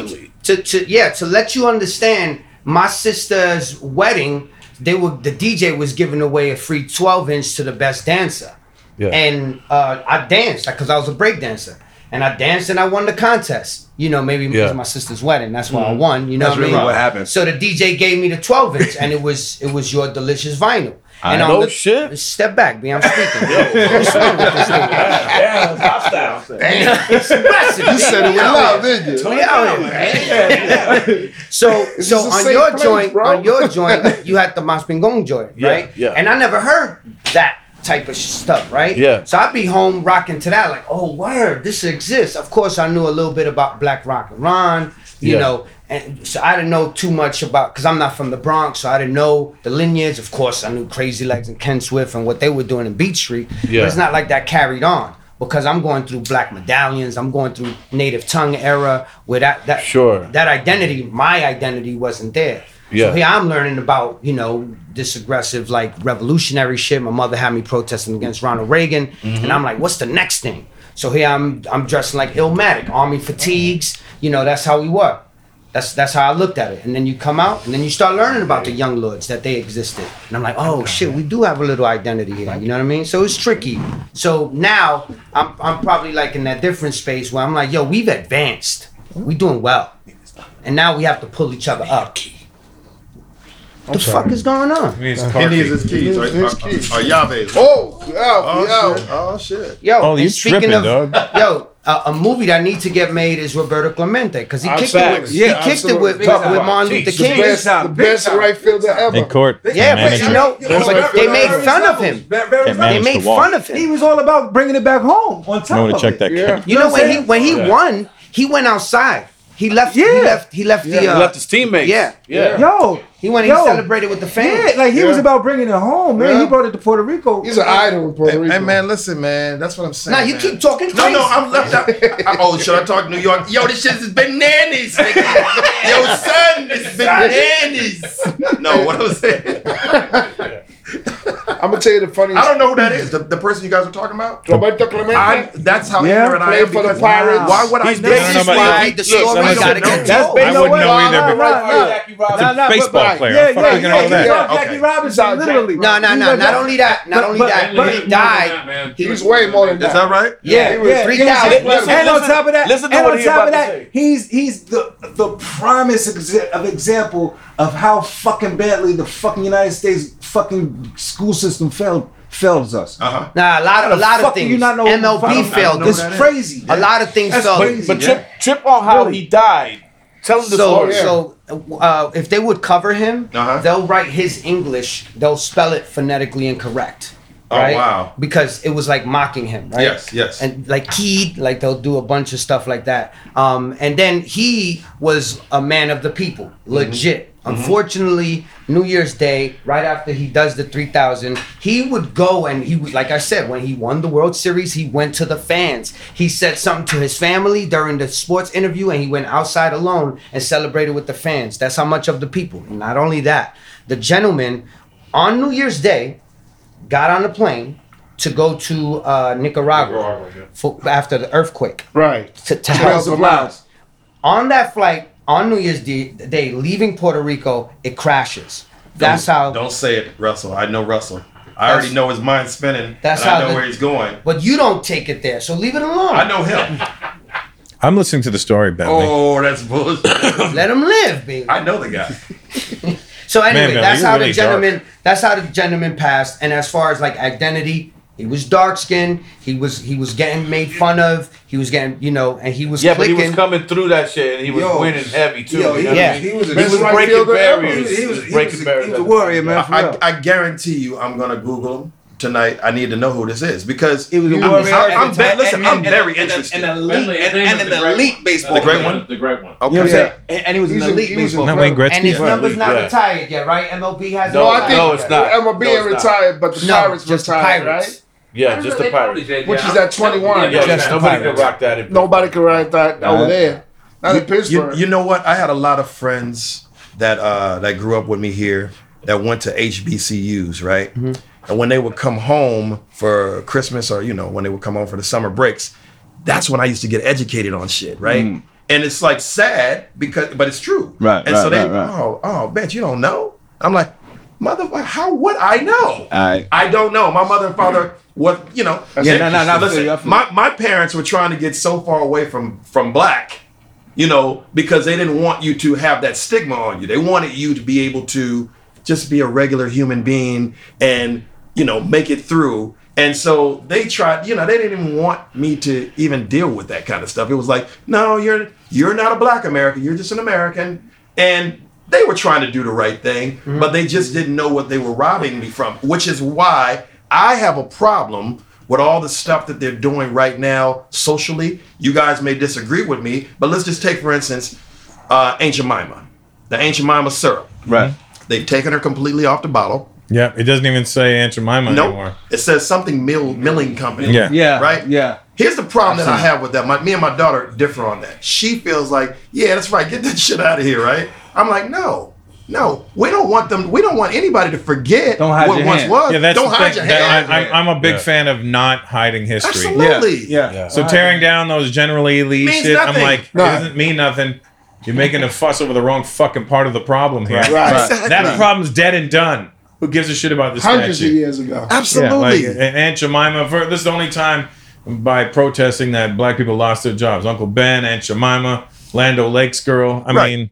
C: to let you understand, my sister's wedding, the DJ was giving away a free 12-inch to the best dancer.
D: Yeah.
C: And I danced because I was a break dancer. And I danced and I won the contest. You know, maybe it was my sister's wedding. That's why I won. You know
G: That's
C: what I mean?
G: really what happened.
C: So the DJ gave me the 12-inch, and it was Your Delicious Vinyl. And
D: know shit.
C: Step back, B. I'm speaking. What's wrong with this thing?
D: Yeah, it's hostile.
C: It's aggressive.
E: You said it with love, didn't you?
C: We out here, man. So
E: is a
C: on
E: safe
C: your
E: place,
C: joint,
E: bro.
C: you had the Mas Pingong joint,
D: Yeah,
C: right?
D: yeah.
C: And I never heard that type of stuff, right?
D: Yeah.
C: So I'd be home rocking to that, like, oh, word, this exists. Of course, I knew a little bit about Black Rock and Ron, you know, and so I didn't know too much about, because I'm not from the Bronx, so I didn't know the lineage. Of course, I knew Crazy Legs and Ken Swift and what they were doing in Beat Street,
D: Yeah.
C: but it's not like that carried on. Because I'm going through Black Medallions, I'm going through Native Tongue era, where that
D: Sure.
C: that identity, my identity wasn't there.
D: Yeah.
C: So here I'm learning about, you know, this aggressive, like, revolutionary shit. My mother had me protesting against Ronald Reagan, and I'm like, what's the next thing? So here I'm dressing like Illmatic, army fatigues. You know, that's how we were. That's how I looked at it. And then you come out, and then you start learning about the Young Lords, that they existed. And I'm like, oh shit, we do have a little identity here. You know what I mean? So it's tricky. So now I'm probably like in that different space where I'm like, yo, we've advanced. We doing well. And now we have to pull each other up. What the fuck is going on?
B: He needs his keys. Or Yave's.
E: Oh,
B: Oh shit.
C: Yo,
A: Oh, you
C: and speaking
A: tripping,
C: of,
A: dog.
C: yo, a movie that needs to get made is Roberto Clemente, because he kicked
D: facts.
C: it with,
E: Absolutely.
C: Martin Luther
D: Jeez,
C: King.
E: the best right fielder ever.
A: In court.
C: Yeah, but
A: manager.
C: you know, but they made fun of him.
A: Can't
C: They
A: manage
C: made
A: the wall.
C: fun of
G: He
C: him.
G: was all about bringing it back home on top
A: I want
G: of
A: to check
G: it.
A: that.
E: Yeah.
C: You know, when he won, he went outside. He left.
G: Yeah.
C: He left the.
D: He left his teammates.
C: Yeah.
D: Yeah.
G: Yo,
C: He went. He
G: Yo.
C: celebrated with the fans.
G: yeah, like he was about bringing it home, man.
E: Yeah.
G: He brought it to Puerto Rico.
E: He's an idol in Puerto Rico.
B: Hey man, listen, man. That's what I'm saying.
C: Now you
B: man.
C: keep talking.
B: No,
C: crazy.
B: I'm left out. Oh, should I talk New York? Yo, this shit is bananas. Nigga. Yo, son, it's bananas. No, what I was saying.
E: I'm gonna tell you the funniest.
B: I don't know who that is. The person you guys were talking about.
E: Roberto Clemente.
B: That's how
G: Yeah.
B: ignorant I
E: Played
B: am.
E: for the
B: because
E: Pirates.
B: Why would I
D: He's
B: know?
D: big.
C: This
A: No,
C: is
A: but
C: why
A: look,
C: the
A: look,
C: story
A: listen,
C: gotta get
G: that's
C: told.
A: I wouldn't know either.
D: Jackie Robinson.
A: Baseball player.
G: Yeah,
A: How the fuck
G: yeah,
A: are you gonna know
G: yeah.
A: that?
G: He got
B: Okay.
G: Jackie Robinson, literally.
C: No. Not only that. Not only that. When he died,
E: He was way more than
B: Is that right?
C: yeah,
E: He was
C: 3,000.
D: Listen,
G: And on top of that,
D: listen to
G: and
D: what
G: on
D: he
G: top of
D: about to
G: that,
D: say.
G: he's the primest example of how fucking badly the fucking United States fucking school system fails us.
B: Uh-huh.
C: Nah, a lot
G: Fuck,
C: of
G: do
C: things.
G: you not know
C: MLB failed
B: know
G: It's
C: us.
B: that is.
G: crazy.
C: A lot of things failed.
G: crazy.
D: But trip on how he died. Tell him the story.
C: So if they would cover him,
B: Uh-huh.
C: they'll write his English. They'll spell it phonetically incorrect.
B: Oh,
C: Right?
B: wow.
C: Because it was like mocking him, right?
B: Yes.
C: And like Keed, like they'll do a bunch of stuff like that. And then he was a man of the people, legit. Unfortunately, New Year's Day, right after he does the 3,000, he would go and he was, like I said, when he won the World Series, he went to the fans. He said something to his family during the sports interview, and he went outside alone and celebrated with the fans. That's how much of the people. And not only that, the gentleman on New Year's Day got on a plane to go to Nicaragua after the earthquake
E: Right.
C: to help
E: Trails of
C: them out.
E: Lives.
C: On that flight, on New Year's Day, leaving Puerto Rico, it crashes. That's how.
B: Don't say it, Russell. I know Russell. I already know his mind's spinning.
C: That's
B: and
C: how
B: I know
C: the-
B: where he's going.
C: But you don't take it there, so leave it alone.
B: I know him.
A: I'm listening to the story, Bentley.
B: Oh, that's bullshit.
C: Let him live, baby.
B: I know the guy.
C: So anyway,
A: Man,
C: that's
A: you're
C: how
A: really
C: the gentleman. That's how the gentleman passed. And as far as like identity, he was dark skinned. He was getting made fun of. He was getting, and he was
D: Yeah, but he
C: clicking.
D: was coming through that shit, and he was
G: Yo.
D: winning heavy too.
G: Yo,
D: you know what
C: yeah.
D: I mean?
G: He was a
D: He was
E: right
D: breaking
E: fielder ever.
D: barriers.
G: He
D: He
G: was
D: was breaking barriers.
G: He was a warrior, man. For real.
B: I guarantee you, I'm gonna Google him tonight. I need to know who this is because
G: He was a warrior.
B: I'm very interested.
H: An elite baseball
B: The great
H: player.
B: one?
H: The great one.
B: Okay.
G: You know what I'm saying?
E: Yeah.
G: And he was an
E: He's a-
G: elite
E: he was a-
G: baseball
A: Not
G: player.
A: Wayne Gretzky.
C: and his number's not
D: Yeah.
C: retired yet, right? MLB has
D: No,
E: No,
C: it.
E: I think
D: no, it's not.
E: MLB
D: No,
E: ain't
D: it's not.
E: retired, but the
C: No,
E: Pirates
C: just the
E: retired,
C: Pirates.
E: right?
D: Yeah, just the Pirates.
E: Which is at 21.
D: Yeah,
C: Just the
D: nobody can
C: Pirates.
D: rock that. in-
E: Nobody can write that over there. Not in Pittsburgh.
B: You know what? I had a lot of friends that grew up with me here that went to HBCUs, right?
C: Mm-hmm.
B: And when they would come home for Christmas or when they would come home for the summer breaks, that's when I used to get educated on shit, right? And it's like sad but it's true.
G: Right.
B: And so oh, bet you don't know. I'm like, motherfucker, how would I know? I don't know. My mother and father, listen, my parents were trying to get so far away from black, because they didn't want you to have that stigma on you. They wanted you to be able to just be a regular human being and, make it through. And so they tried, they didn't even want me to even deal with that kind of stuff. It was like, no, you're not a black American. You're just an American. And they were trying to do the right thing, but they just didn't know what they were robbing me from, which is why I have a problem with all the stuff that they're doing right now socially. You guys may disagree with me, but let's just take, for instance, Aunt Jemima, the Aunt Jemima syrup.
G: Right.
B: They've taken her completely off the bottle.
A: Yeah, it doesn't even say Aunt Jemima anymore.
B: It says something milling company.
A: Yeah.
B: Right?
G: Yeah.
B: Here's the problem that I have with that. Me and my daughter differ on that. She feels like, yeah, that's right. Get that shit out of here, right? I'm like, no. We don't want them. We don't want anybody to forget what once was.
A: Yeah, that's
B: don't hide your hand.
A: I'm a big fan of not hiding history.
B: Absolutely.
G: Yeah.
A: So tearing down those generally elite
B: Means
A: shit,
B: nothing.
A: I'm like, it doesn't mean nothing. You're making a fuss over the wrong fucking part of the problem here.
B: Right. Exactly.
A: That problem's dead and done. Who gives a shit about this
E: Hundreds
A: statue?
E: of years ago.
B: Absolutely.
A: Yeah, like Aunt Jemima. This is the only time by protesting that black people lost their jobs. Uncle Ben, Aunt Jemima, Land O'Lakes girl. I mean.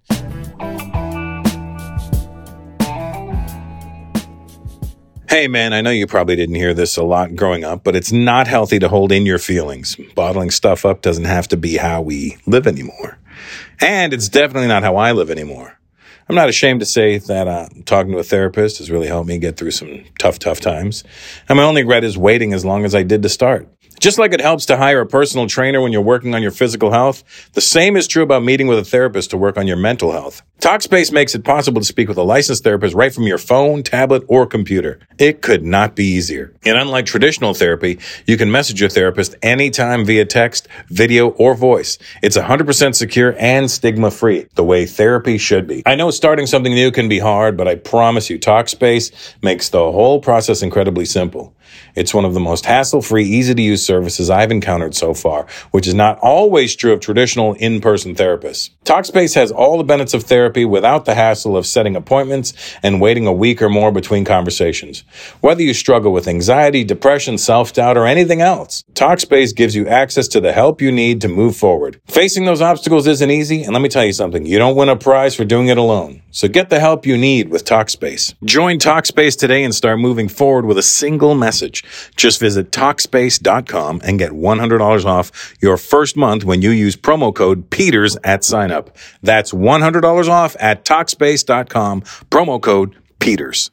A: Hey man, I know you probably didn't hear this a lot growing up, but it's not healthy to hold in your feelings. Bottling stuff up doesn't have to be how we live anymore. And it's definitely not how I live anymore. I'm not ashamed to say that talking to a therapist has really helped me get through some tough times. And my only regret is waiting as long as I did to start. Just like it helps to hire a personal trainer when you're working on your physical health, the same is true about meeting with a therapist to work on your mental health. Talkspace makes it possible to speak with a licensed therapist right from your phone, tablet, or computer. It could not be easier. And unlike traditional therapy, you can message your therapist anytime via text, video, or voice. It's 100% secure and stigma-free, the way therapy should be. I know starting something new can be hard, but I promise you, Talkspace makes the whole process incredibly simple. It's one of the most hassle-free, easy-to-use services I've encountered so far, which is not always true of traditional in-person therapists. Talkspace has all the benefits of therapy without the hassle of setting appointments and waiting a week or more between conversations. Whether you struggle with anxiety, depression, self-doubt, or anything else, Talkspace gives you access to the help you need to move forward. Facing those obstacles isn't easy, and let me tell you something, you don't win a prize for doing it alone. So get the help you need with Talkspace. Join Talkspace today and start moving forward with a single message. Just visit Talkspace.com and get $100 off your first month when you use promo code PETERS at sign up. That's $100 off at Talkspace.com, promo code PETERS.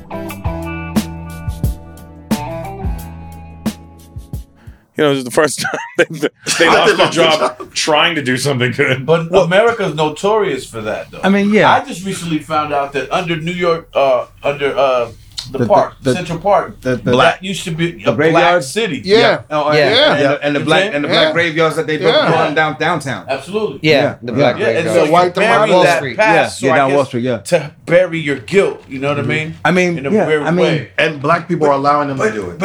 A: This is the first time they lost their job trying to do something good.
D: But America's notorious for that, though.
G: I mean, yeah.
D: I just recently found out that under New York, Central Park, that used to be a black city.
E: Yeah.
G: And the black graveyards that they built on downtown.
D: Absolutely.
C: Yeah. The black graveyard.
D: And so you
E: White
D: bury
E: Wall
D: that
E: Street.
D: past,
G: Down Wall Street,
D: to bury your guilt. You know what I mean?
G: I mean,
D: in a weird way.
B: And black people are allowing them to do it.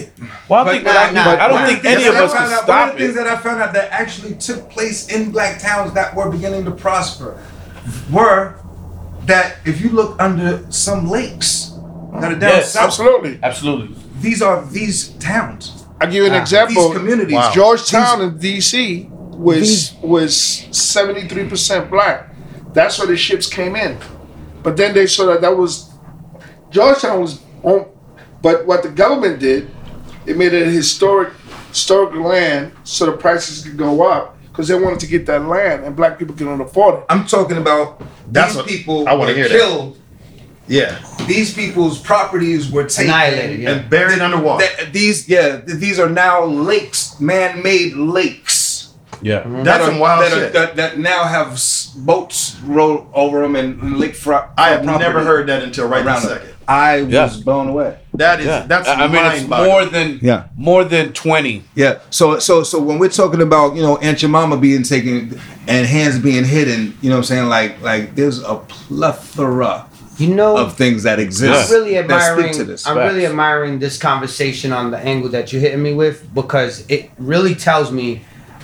D: I don't think any of us can stop
G: one of the
D: it.
G: things that I found out that actually took place in black towns that were beginning to prosper were that if you look under some lakes that are down south,
D: Absolutely.
G: these towns.
E: I'll give you an example.
G: These communities.
B: Wow.
E: Georgetown in D.C. was 73% black. That's where the ships came in. But then they saw that was Georgetown was on. But what the government did, it made it a historic land so the prices could go up because they wanted to get that land and black people couldn't afford it.
G: I'm talking about
B: That's
G: these
B: what
G: people
B: I wanna
G: were
B: hear that.
G: killed.
B: Yeah.
G: These people's properties were taken.
C: Annihilated, yeah.
B: And buried underwater.
G: These are now lakes, man-made lakes.
A: Yeah.
B: That's some wild shit.
G: That now have boats roll over them and lakefront.
B: I have
G: property
B: never heard that until right
G: around
B: this
G: them.
B: second.
G: I was blown away.
B: That's
D: I mean, it's
B: mind-boggling.
D: more than 20.
G: Yeah. So when we're talking about, Aunt Jemima being taken and hands being hidden, you know what I'm saying? Like there's a plethora of things that exist.
C: I'm really
G: that speak
C: admiring.
G: to this.
C: I'm really admiring this conversation on the angle that you're hitting me with because it really tells me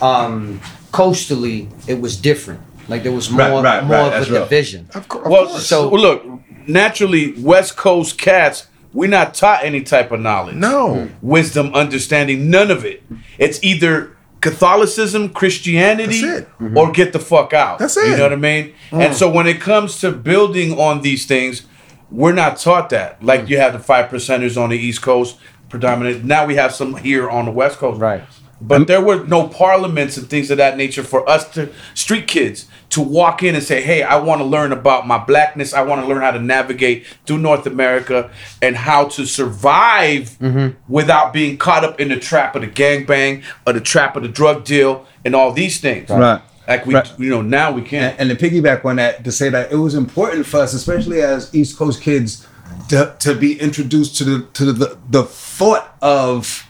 C: coastally it was different. Like there was more of a division.
B: Of
D: Well,
B: course.
D: so look, naturally, West Coast cats, we're not taught any type of knowledge.
B: No.
D: Wisdom, understanding, none of it. It's either Catholicism, Christianity,
B: That's it.
D: or get the fuck out.
B: That's
D: You
B: it.
D: know what I mean? And so when it comes to building on these things, we're not taught that. Like you have the 5%ers on the East Coast, predominant. Now we have some here on the West Coast.
C: Right.
D: But there were no parliaments and things of that nature for us to street kids to walk in and say, hey, I want to learn about my blackness. I want to learn how to navigate through North America and how to survive without being caught up in the trap of the gangbang or the trap of the drug deal and all these things.
G: Right.
D: Like we,
G: Right.
D: now we can't.
G: And to piggyback on that, to say that it was important for us, especially as East Coast kids, to be introduced to the thought of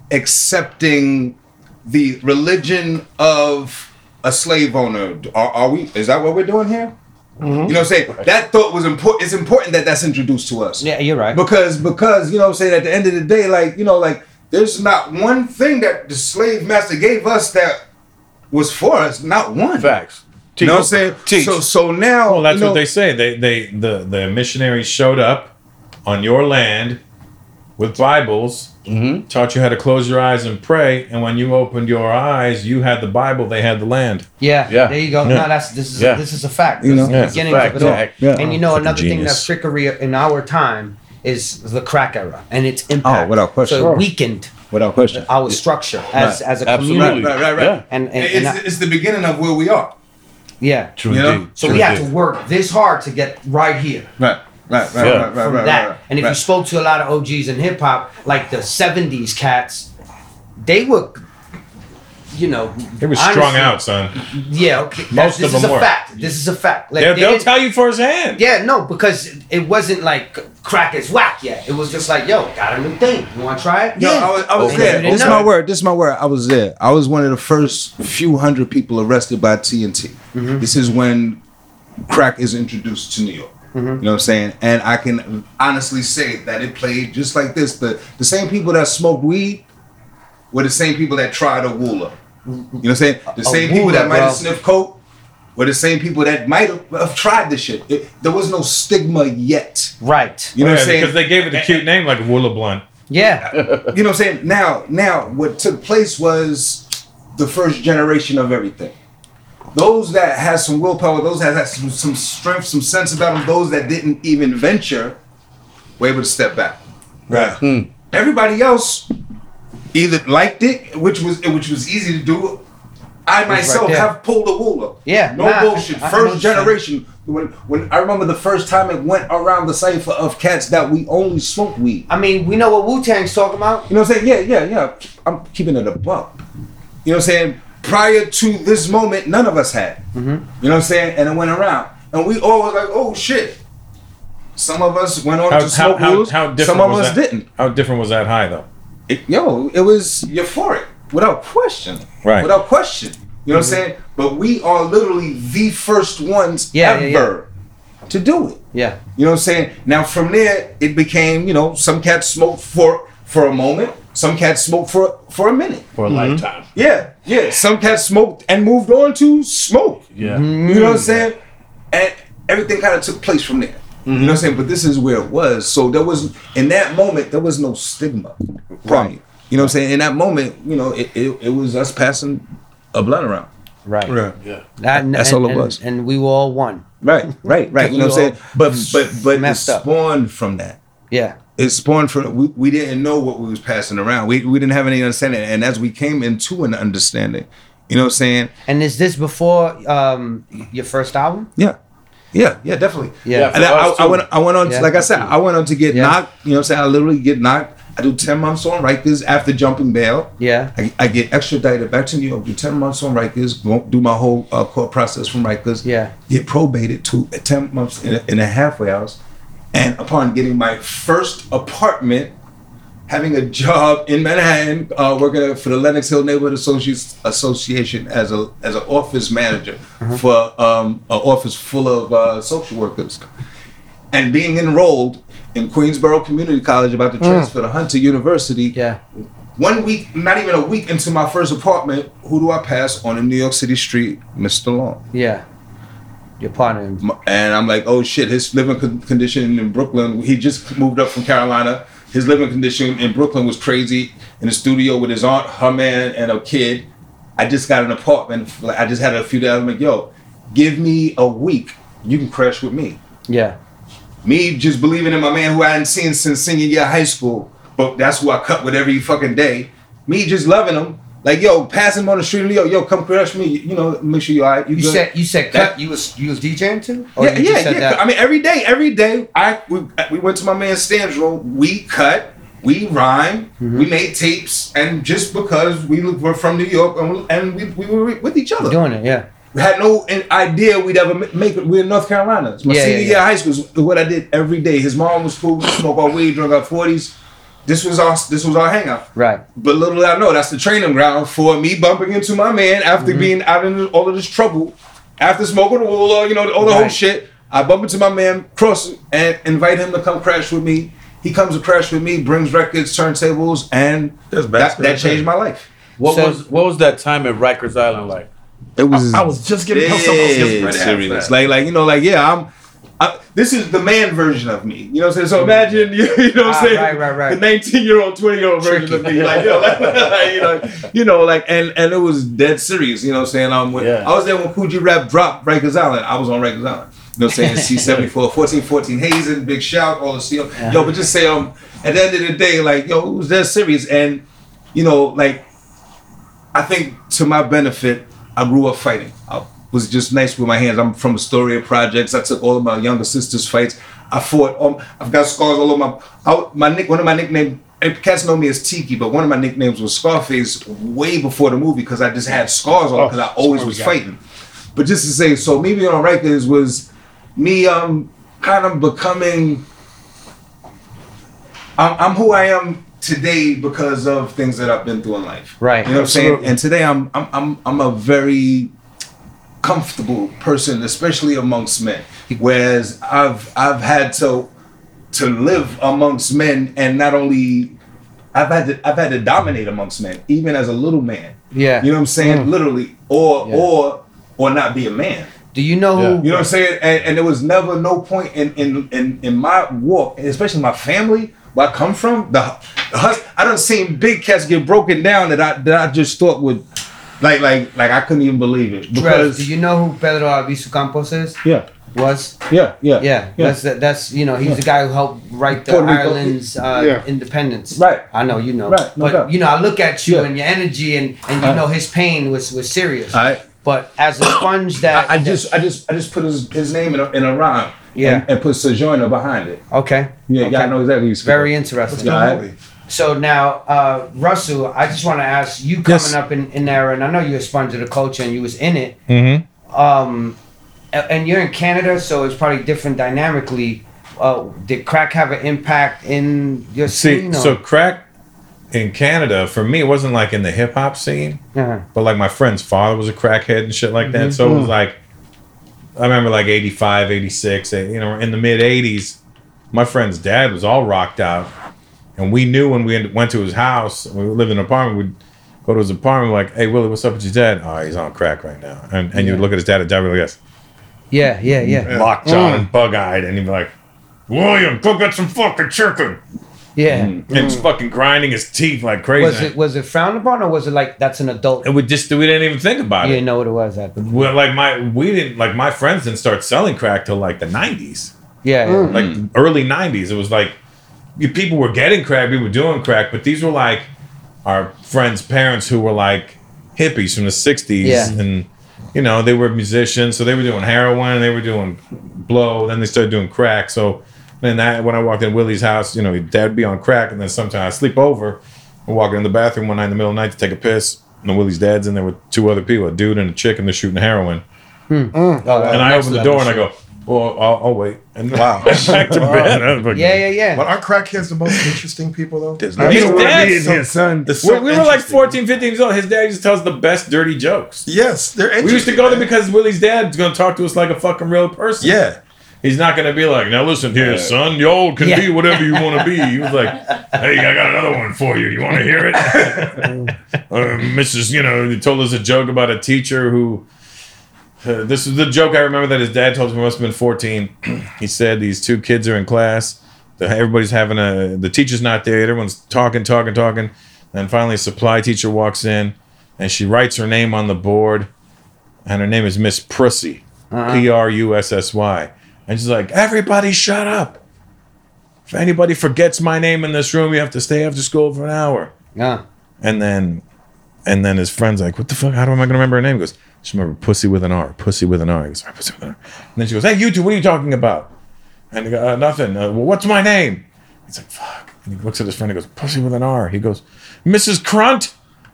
G: accepting the religion of a slave owner. Are we? Is that what we're doing here? You know what I'm saying? That thought was important. It's important that that's introduced to us.
C: Yeah, you're right.
G: Because you know what I'm saying, at the end of the day, like there's not one thing that the slave master gave us that was for us. Not one.
D: Facts.
G: You know what I'm saying?
D: Teach.
G: So now,
A: Well, that's what they say. The missionaries showed up on your land with Bibles, taught you how to close your eyes and pray, and when you opened your eyes, you had the Bible, they had the land.
C: Yeah,
D: Yeah.
C: there you go.
A: Yeah.
C: No, this is a fact.
G: You know?
C: This is
A: Yeah,
C: the
A: it's a
C: beginning
D: fact,
C: of it all.
D: yeah.
G: Yeah.
C: And you know, another thing
A: genius.
C: that's trickery in our time is the crack era and its impact.
G: Oh, without question.
C: So it weakened
G: without question.
C: our structure as a
D: Absolutely.
C: community.
G: Right.
D: Yeah.
C: And
G: It's the beginning of where we are.
C: yeah.
D: True
G: You know?
D: indeed.
C: So
D: True
C: we had to
D: indeed.
C: work this hard to get right here.
G: Right.
D: Yeah.
C: From that. And if you spoke to a lot of OGs in hip hop, like the 70s cats, they were,
A: They were
C: honestly-
A: strung out, son.
C: Yeah, okay.
A: Most
C: this
A: of
C: is
A: them
C: a
A: were.
C: fact. This is a fact. Like,
A: They'll
C: they didn't-
A: tell you firsthand.
C: Yeah, no, because it wasn't like crack is whack yet. It was just like, yo, got a new thing. You want to try it?
G: No, I was
C: Okay.
G: there.
C: You didn't
G: This is
C: know.
G: my word. This is my word. I was there. I was one of the first few hundred people arrested by TNT. This is when crack is introduced to New York. You know what I'm saying? And I can honestly say that it played just like this. The same people that smoked weed were the same people that tried a Wooler. You know what I'm saying? The same people that
C: Wooler,
G: might have
C: bro.
G: sniffed coke were the same people that might have tried this shit. There was no stigma yet.
C: Right.
G: You know what I'm saying?
A: Because they gave it a cute name like Woola Blunt.
C: Yeah.
G: You know what I'm saying? Now, what took place was the first generation of everything. Those that had some willpower, those that had some strength, some sense about them, those that didn't even venture, were able to step back.
B: Right.
G: Everybody else either liked it, which was easy to do. I myself
C: there.
G: have pulled a Wooler.
C: Yeah,
G: No
C: nah,
G: bullshit.
C: I
G: First
C: understand.
G: generation. When I remember the first time it went around the cipher of cats that we only smoked weed.
C: I mean, we know what Wu-Tang's talking about.
G: You know what I'm saying? Yeah. I'm keeping it a buck. You know what I'm saying? Prior to this moment, none of us had. You know what I'm saying? And it went around. And we all was like, oh shit. Some of us went on to smoke rules.
A: How different
G: Some of
A: was
G: us
A: that?
G: didn't.
A: How different was that high, though?
G: It was euphoric. Without question.
A: Right.
G: Without question. You know what I'm saying? But we are literally the first ones ever to do it.
C: Yeah.
G: You know what I'm saying? Now from there, it became, some cats smoked for a moment. Some cats smoked for a minute.
D: For a lifetime.
G: Yeah. Some cats smoked and moved on to smoke.
D: Yeah.
G: You know what I'm saying? And everything kind of took place from there. You know what I'm saying? But this is where it was. So in that moment, there was no stigma from you. You know what I'm saying? In that moment, it was us passing a blunt around.
C: Right.
D: Yeah.
G: That's all it was.
C: And we were all one.
G: Right. You know what I'm saying? But it
C: Messed up.
G: spawned from that.
C: Yeah.
G: It spawned from we didn't know what we was passing around. We didn't have any understanding. And as we came into an understanding, you know what I'm saying?
C: And is this before your first album?
G: Yeah, definitely.
C: Yeah.
G: And I went on,
C: Yeah.
G: like I said, I went on to get knocked. You know what I'm saying? I literally get knocked. I do 10 months on Rikers after jumping bail.
C: Yeah.
G: I get extradited back to New York, do 10 months on Rikers, do my whole court process from Rikers.
C: Yeah.
G: Get probated to 10 months in a halfway house. And upon getting my first apartment, having a job in Manhattan, working for the Lenox Hill Neighborhood Association as an office manager for an office full of social workers, and being enrolled in Queensborough Community College, about to transfer to Hunter University.
C: Yeah.
G: 1 week, not even a week into my first apartment, who do I pass on a New York City street? Mr. Long.
C: Yeah. Your partner.
G: And I'm like, oh shit, his living condition in Brooklyn, he just moved up from Carolina. His living condition in Brooklyn was crazy. In the studio with his aunt, her man, and a kid. I just got an apartment. I just had a few days. I'm like, yo, give me a week. You can crash with me.
C: Yeah.
G: Me just believing in my man who I hadn't seen since senior year of high school. But that's who I cut with every fucking day. Me just loving him. Like, yo, pass him on the street. Yo, come crush me. You know, make sure you're all right.
C: You said cut. You was DJing too? Or
G: Yeah. I mean, every day. We went to my man Stan's room. We cut. We rhymed. We made tapes. And just because we were from New York and we were with each other.
C: Doing it, yeah.
G: We had no idea we'd ever make it. We're in North Carolina. It's my senior year of high school is what I did every day. His mom was cool. We smoked our weed, drunk our 40s. This was our hangout.
C: Right.
G: But little did I know, that's the training ground for me bumping into my man after being out in all of this trouble. After smoking all the whole shit. I bump into my man, cross, and invite him to come crash with me. He comes to crash with me, brings records, turntables, and that changed my life.
D: What was that time at Rikers Island like?
G: It was.
B: I was just getting
G: serious. This is the man version of me. You know what I'm saying? So imagine, you know what I'm saying?
C: Right.
G: The 19-year-old, 20-year-old version of me. And it was dead serious. You know what I'm saying? I was there when Coogee Rap dropped Rikers Island. I was on Rikers Island. You know what I'm saying? C74, 1414 Hazen, big shout, all the seal. Yo, but just say, at the end of the day, like, yo, it was dead serious. And, I think to my benefit, I grew up fighting. I was just nice with my hands. I'm from Astoria Projects. I took all of my younger sisters' fights. I fought. I've got scars all over one of my nicknames. Cats know me as Tiki, but one of my nicknames was Scarface way before the movie because I just had scars on because I always was fighting. But just to say, so me being on Rikers was me kind of becoming. I'm who I am today because of things that I've been through in life.
C: Right.
G: You know what I'm saying? And today I'm a very comfortable person, especially amongst men. Whereas I've had to live amongst men, and not only I've had to dominate amongst men, even as a little man.
C: Yeah.
G: You know what I'm saying? Literally. Or not be a man.
C: Do you know who?
G: You know what I'm saying? And there was never no point in my walk, especially my family, where I come from, I done seen big cats get broken down that I just thought would, like I couldn't even believe it. Because
C: do you know who Pedro Albizu Campos is?
G: Yeah.
C: Was?
G: Yeah.
C: That's he's the guy who helped write the Ireland's independence.
G: Right.
C: I know, you know.
G: Right.
C: But I look at you and your energy and his pain was serious.
G: All right.
C: But as a sponge that
G: I just put his name in a rhyme.
C: Yeah.
G: And put Sojourner behind it.
C: Okay.
G: Yeah,
C: okay.
G: y'all know exactly who's
C: very interesting. So now, Russell, I just want to ask you coming up in there, and I know you're a sponge of the culture and you was in it.
A: Mm-hmm.
C: And you're in Canada, so it's probably different dynamically. Did crack have an impact in your scene?
A: So crack in Canada, for me, it wasn't like in the hip hop scene, but like my friend's father was a crackhead and shit like that. So it was like, I remember like 85, 86, in the mid 80s, my friend's dad was all rocked out. And we knew when we went to his house, we lived in an apartment, we'd go to his apartment, like, hey, Willie, what's up with your dad? Oh, he's on crack right now. And you'd look at his dad and dad would be like, yes.
C: Yeah.
A: Lockjaw and bug-eyed. And he'd be like, William, go get some fucking chicken.
C: Yeah.
A: And just fucking grinding his teeth like crazy.
C: Was it frowned upon, or was it like that's an adult?
A: We didn't even think about it.
C: You didn't know what it was at the time.
A: Well, my friends didn't start selling crack till like the 90s.
C: Yeah.
A: Like early 90s. It was like people were getting crack, people were doing crack, but these were like our friends' parents who were like hippies from the 60s.
C: Yeah.
A: And they were musicians, so they were doing heroin, they were doing blow, then they started doing crack. So then when I walked in Willie's house, his dad would be on crack, and then sometimes I sleep over. I'm walking in the bathroom one night in the middle of the night to take a piss, and Willie's dad's in there with two other people, a dude and a chick, and they're shooting heroin. And I open the door and I go, well, I'll wait. And
B: wow.
A: Back to bed.
C: Yeah.
B: But aren't crackheads the most interesting people, though?
A: His son. We were like 14, 15 years old. His dad used to tell us the best dirty jokes.
B: Yes, they're interesting.
A: We used to go there because Willie's dad's going to talk to us like a fucking real person.
B: Yeah.
A: He's not going to be like, now listen here, son, y'all can be whatever you want to be. He was like, hey, I got another one for you. You want to hear it? Mrs., he told us a joke about a teacher who, this is the joke I remember that his dad told him. He must have been 14. He said these two kids are in class. Everybody's having the teacher's not there. Everyone's talking. And finally a supply teacher walks in and she writes her name on the board. And her name is Miss Prussy. Prussy. And she's like, everybody shut up. If anybody forgets my name in this room, you have to stay after school for an hour.
C: Yeah.
A: And then his friend's like, what the fuck? How am I going to remember her name? He goes, just remember Pussy with an R. Pussy with an R. He goes, Pussy with an R. And then she goes, hey, you two, what are you talking about? And he goes, nothing. Well, what's my name? He's like, fuck. And he looks at his friend and goes, Pussy with an R. He goes, Mrs. Crunt.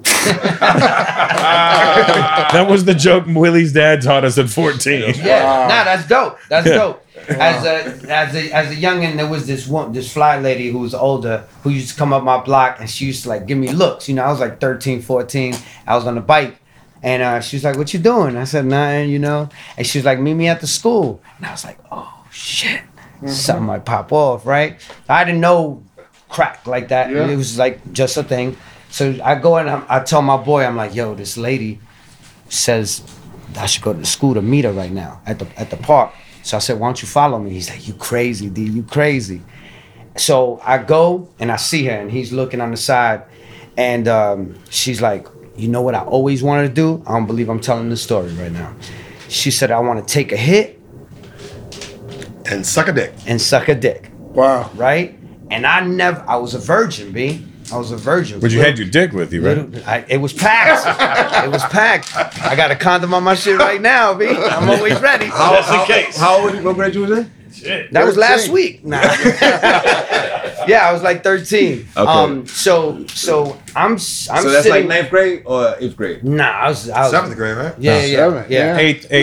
A: That was the joke Willie's dad taught us at 14.
C: Yeah, that's dope. That's dope. As a youngin', there was this fly lady who was older who used to come up my block and she used to like give me looks. I was like 13, 14. I was on the bike and she was like, "What you doing?" I said, "Nothing," And she was like, "Meet me at the school." And I was like, "Oh shit, something might pop off, right?" I didn't know crack like that. Yeah. It was like just a thing. So I go and I tell my boy, I'm like, yo, this lady says I should go to the school to meet her right now at the park. So I said, why don't you follow me? He's like, you crazy, D, you crazy. So I go and I see her and he's looking on the side and she's like, you know what I always wanted to do? I don't believe I'm telling this story right now. She said, I want to take a hit.
B: And suck a dick.
E: Wow.
C: Right? And I was a virgin, B. I was a virgin.
A: But you had your dick with you, right?
C: It was packed. It was packed. I got a condom on my shit right now, B. I'm always ready.
G: Just in case. How old? What grade you was in?
C: Shit. That was last week. Nah. Yeah, I was like 13.
G: Okay.
C: So I'm
G: So that's
C: sitting,
G: like 9th grade or 8th grade?
C: Nah, I was
B: 7th grade, right?
C: Yeah.
A: Eighth.
C: So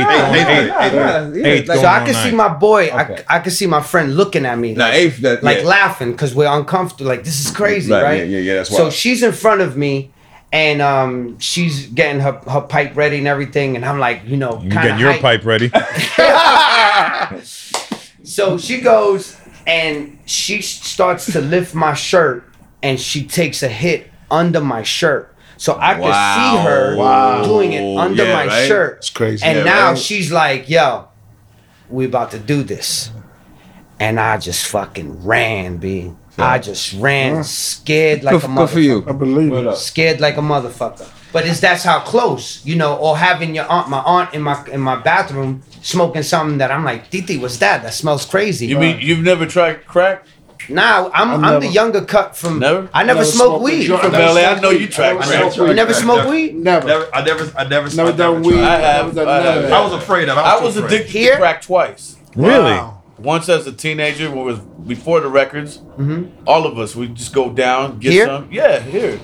C: I could see my boy.
G: Okay.
C: I could see my friend looking at me.
G: Now, 8th,
C: laughing because we're uncomfortable. Like, this is crazy, right?
G: Yeah, that's
C: So
G: wild. she's
C: she's in front of me, and she's getting her pipe ready and everything, and I'm like,
A: You
C: kind
A: getting your pipe ready?
C: So she goes and she starts to lift my shirt, and she takes a hit under my shirt. So I could see her doing it under my shirt.
E: It's crazy.
C: And now she's like, yo, we about to do this. And I just fucking ran, B. I just ran, scared like a motherfucker.
G: Good for you.
E: I believe it.
C: Scared like a motherfucker. But that's how close, or having my aunt in my bathroom smoking something that I'm like, Titi, what's that? That smells crazy.
D: You mean you've never tried crack?
C: Nah, I'm the younger cut from.
D: Never?
C: I never smoked weed.
D: From LA, I know you tried crack.
C: You never smoked weed?
E: Never.
B: I never
E: Never done weed.
D: I have.
E: Never done none of that.
B: I was afraid of it.
D: I was addicted
C: Here?
D: to crack twice.
A: Really?
E: Wow.
D: Once as a teenager, when it was before the records, all of us, we'd just go down, get
C: Here?
D: some. Yeah, here.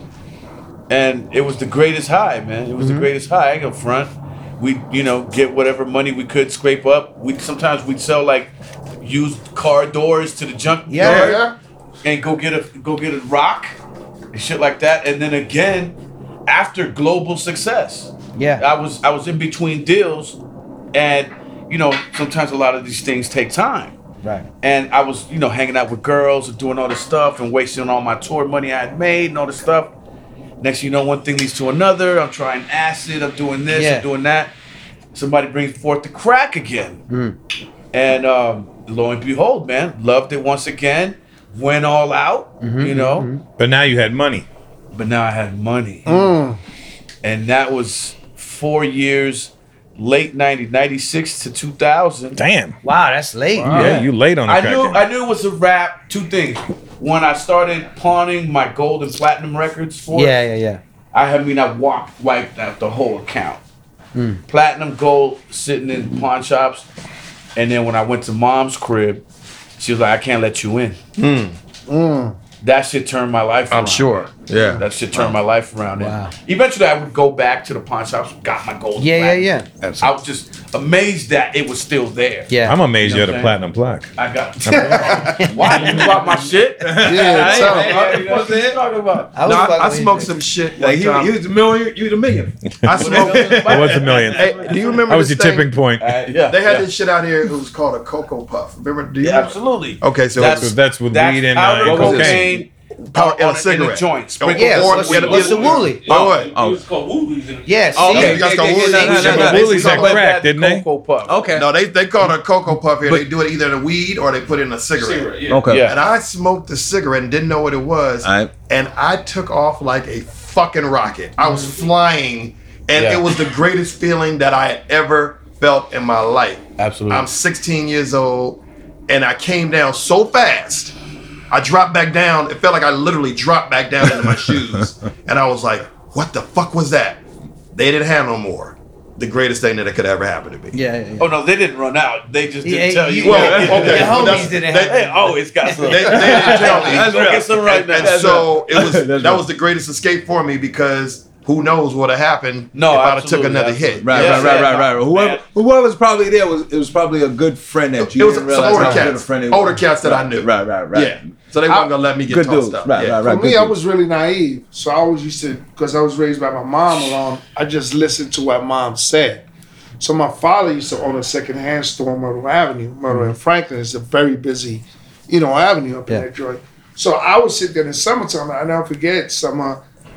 D: And it was the greatest high, man. It was the greatest high. I ain't gonna front. We'd, get whatever money we could scrape up. Sometimes we'd sell like used car doors to the junk yard and go get a rock and shit like that. And then again, after global success.
C: Yeah.
D: I was in between deals, and sometimes a lot of these things take time.
C: Right.
D: And I was, hanging out with girls and doing all this stuff and wasting all my tour money I had made and all this stuff. Next thing you know, one thing leads to another. I'm trying acid. I'm doing this. I'm doing that. Somebody brings forth the crack again. And lo and behold, man, loved it once again. Went all out,
A: But now you had money.
D: But now I had money. And that was 4 years, late 90s, 96 to 2000.
A: Damn.
C: Wow, that's late.
A: Yeah, you late on the crack.
D: I knew it was a wrap. Two things. When I started pawning my gold and platinum records for it,
C: Yeah.
D: I wiped out the whole account. Platinum, gold, sitting in pawn shops. And then when I went to mom's crib, she was like, I can't let you in. That shit turned my life around.
B: I'm sure. Yeah.
D: That shit turned my life around.
C: Wow.
D: And eventually I would go back to the pawn shops, got my gold. and platinum.
C: Yeah.
D: I was just amazed that it was still there.
C: Yeah.
A: I'm amazed
D: You
A: you
D: know
A: had a
D: what I'm
A: platinum plaque.
D: I got. Why you brought my shit?
E: Yeah, so-
D: What are you talking about?
C: I was
B: No,
C: fucking
B: I
C: with
B: smoked
C: you.
B: some shit.
G: Like
B: one time.
G: he was a million. You was a million.
B: I smoked.
A: That was a million.
B: Hey, do you remember?
A: That was your
B: this thing?
A: tipping point.
D: Yeah,
B: They had
D: yeah.
B: this shit out here. It was called a Cocoa Puff. Remember? Do you
D: Yeah,
B: remember?
D: absolutely.
B: Okay, so
A: That's with weed and
D: powder
A: cocaine.
D: cocaine.
B: Powder and a
D: in a
B: cigarette.
D: joint.
B: Or-
D: Sprinkled
C: Yeah,
B: or-
C: what's
B: or-
C: the Wooly?
B: Oh, what?
I: It was called Woolies.
C: Yeah, see?
B: Okay, you got the Woolies.
A: Woolies had crack, didn't they?
D: Cocoa Puff.
G: Okay.
B: No, they call it a Cocoa Puff here. They do it either in a weed or they put it in a cigarette.
I: Yeah.
G: Okay.
D: Yeah.
B: And I smoked the cigarette and didn't know what it was.
G: Alright.
B: And I took off like a fucking rocket. I was flying, and
D: Yeah.
B: it was the greatest feeling that I had ever felt in my life.
D: Absolutely.
B: I'm 16 years old, and I came down so fast. I dropped back down. It felt like I literally dropped back down into my shoes. And I was like, what the fuck was that? They didn't have no more. The greatest thing that could ever happen to me.
C: Yeah.
D: Oh no, they didn't run out. They just didn't
C: Yeah,
D: tell you.
B: Well, okay.
C: Your
B: but
C: homies didn't have
D: Hey, oh, it's got some.
B: They didn't tell me.
D: Let's go get some right now.
B: And so it was
G: That's
B: that
G: right.
B: was the greatest escape for me because who knows what would have happened
D: No,
B: if I'd have took
D: absolutely,
B: another
D: absolutely.
B: hit.
G: Right,
D: Yeah,
G: right. Whoever's probably there was probably a good friend that you
B: It was
G: didn't
B: some
G: realize
B: older
G: how good a
B: cats,
G: friend they
B: older
G: were.
B: cats that I knew.
G: Right.
B: Yeah. So they weren't gonna let me get
G: Good
B: tossed
G: dudes.
B: up.
G: Right,
B: Yeah.
G: right.
E: For me,
G: good
E: I
G: dudes.
E: was really naive. So I always used to, because I was raised by my mom alone, I just listened to what mom said. So my father used to own a secondhand store on Myrtle Avenue. Myrtle and Franklin is a very busy, avenue up in that joint. So I would sit there in the summertime, I never forget, summer,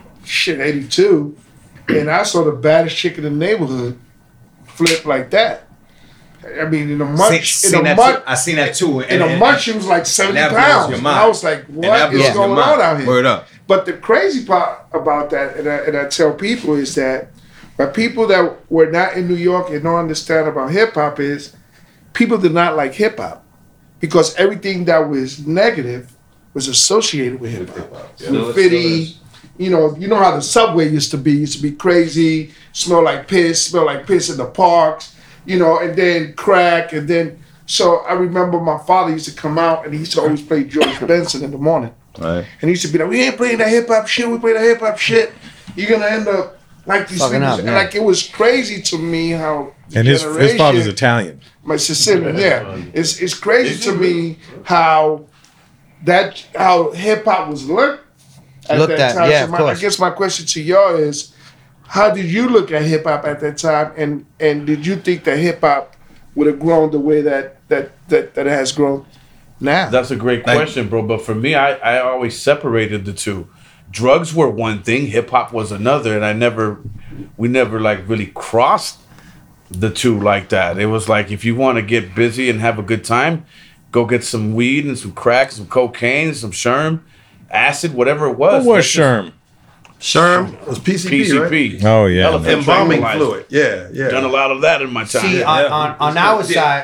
E: 82, and I saw the baddest chick in the neighborhood flip like that. I mean, in a month,
G: I seen that too.
E: in a month, she was like 70
G: that blows
E: pounds.
G: your
E: And
G: mind.
E: I was like, what is going on out here?
G: Word up.
E: But the crazy part about that, and I tell people, is that by people that were not in New York and don't understand about hip hop is people did not like hip hop because everything that was negative was associated with hip hop. Graffiti, you know how the subway used to be crazy, smell like piss in the parks, and then crack, and then so I remember my father used to come out and he used to always play George Benson in the morning.
G: Right.
E: And he used to be like, we ain't playing that hip hop shit, we play that hip hop shit. You're gonna end up like these
C: Fucking
E: niggas.
C: up,
E: And
C: yeah.
E: like it was crazy to me how the
A: And his
E: generation-
A: father's Italian.
E: my Sicilian, yeah. It's crazy to me how hip hop was looked
C: Looked at,
E: time.
C: yeah,
E: So
C: of
E: I
C: course.
E: guess my question to y'all is, how did you look at hip hop at that time, and did you think that hip hop would have grown the way that it has grown now?
D: That's a great question, bro. But for me, I always separated the two. Drugs were one thing, hip hop was another, and we never like really crossed the two like that. It was like if you want to get busy and have a good time, go get some weed and some crack, some cocaine, some sherm, acid, whatever it was.
A: What was
D: Let's just-
A: Sherm?
B: Sherm was PCP, right?
D: PCP.
A: Oh, yeah.
D: Elephant
B: Embalming
D: tranquilizer.
B: fluid. Yeah.
D: Done a lot of that in my time.
C: See, on our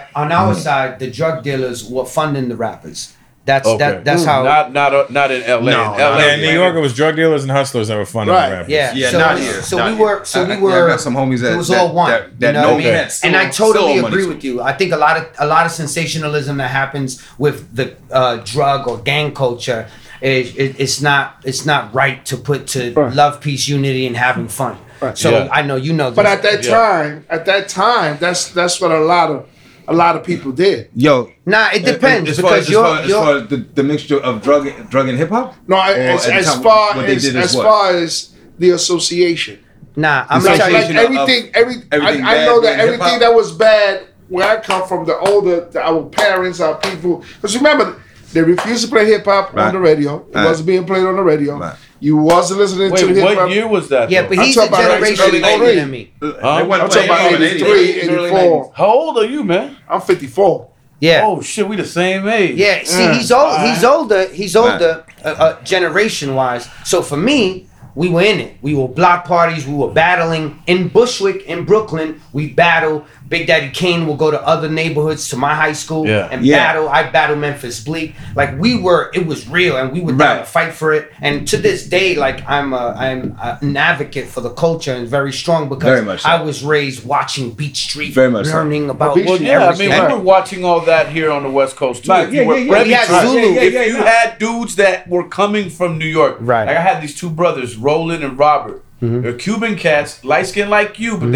C: side, the drug dealers were funding the rappers. That's how.
D: Not in LA.
B: No,
D: in LA,
A: Yeah, in New York, it was drug dealers and hustlers that were funding
E: Right.
A: the rappers.
C: Yeah,
B: Yeah,
C: so,
B: not here,
C: So
B: not
C: we
B: here.
C: were. So we
G: I
C: were.
G: got some homies that
C: it was all one.
G: that
C: you know
G: know
C: what I mean?
G: that
C: And I
G: still
C: totally
G: owe money
C: agree
G: to.
C: with you. I think a lot of sensationalism that happens with the drug or gang culture it's not right to put to
E: Right.
C: love, peace, unity, and having fun.
E: Right.
C: So
D: Yeah.
C: I know you know.
E: But
C: this.
E: at that time, that's what a lot of people did.
G: Yo,
C: Nah, it depends
G: as
C: because
G: far as the mixture of drug and hip hop.
E: No,
G: Or
E: as
G: at the time,
E: far
G: what they did is
E: as
G: what?
E: far as the association.
C: Nah, I'm
G: The
C: gonna tell you.
E: Like
G: association everything
E: I
G: bad
E: know
G: being
E: that everything
G: hip-hop.
E: that was bad where I come from, our parents, our people. Because remember, they refused to play hip hop on
G: Right.
E: the radio. It
G: Right.
E: wasn't being played on the radio.
G: Right.
E: You wasn't listening to
D: Wait,
E: hip hop.
D: what year was that?
C: Yeah,
D: though?
C: but
E: I'm
C: he's a
E: talking about
C: generation
E: early
C: older
E: 80s.
C: than me.
B: They
D: Huh?
B: wasn't
E: I'm talking about
B: playing in the
E: 83,
B: 80s.
E: 84.
D: How old are you, man?
E: I'm 54.
C: Yeah.
D: Oh shit, we the same age.
C: Yeah, see, he's old. He's older, generation wise. So for me, we were in it. We were block parties. We were battling in Bushwick, in Brooklyn. We battle. Big Daddy Kane will go to other neighborhoods to my high school and battle. I battle Memphis Bleak. Like it was real, and we would down to fight for it. And to this day, like I'm an advocate for the culture and very strong because
G: Very much so.
C: I was raised watching Beat Street,
G: Very much so.
C: learning about.
E: Beat
D: Well,
E: Street,
D: yeah, I
C: everything.
D: mean, we were watching all that here on the West Coast too.
G: Right,
D: If you were
G: yeah.
D: Brevy
C: We had
D: Tribe,
C: Zulu.
D: if you had dudes that were coming from New York,
C: Right.
D: Like I had these two brothers, Roland and Robert. They're Cuban cats, light skinned like you, but they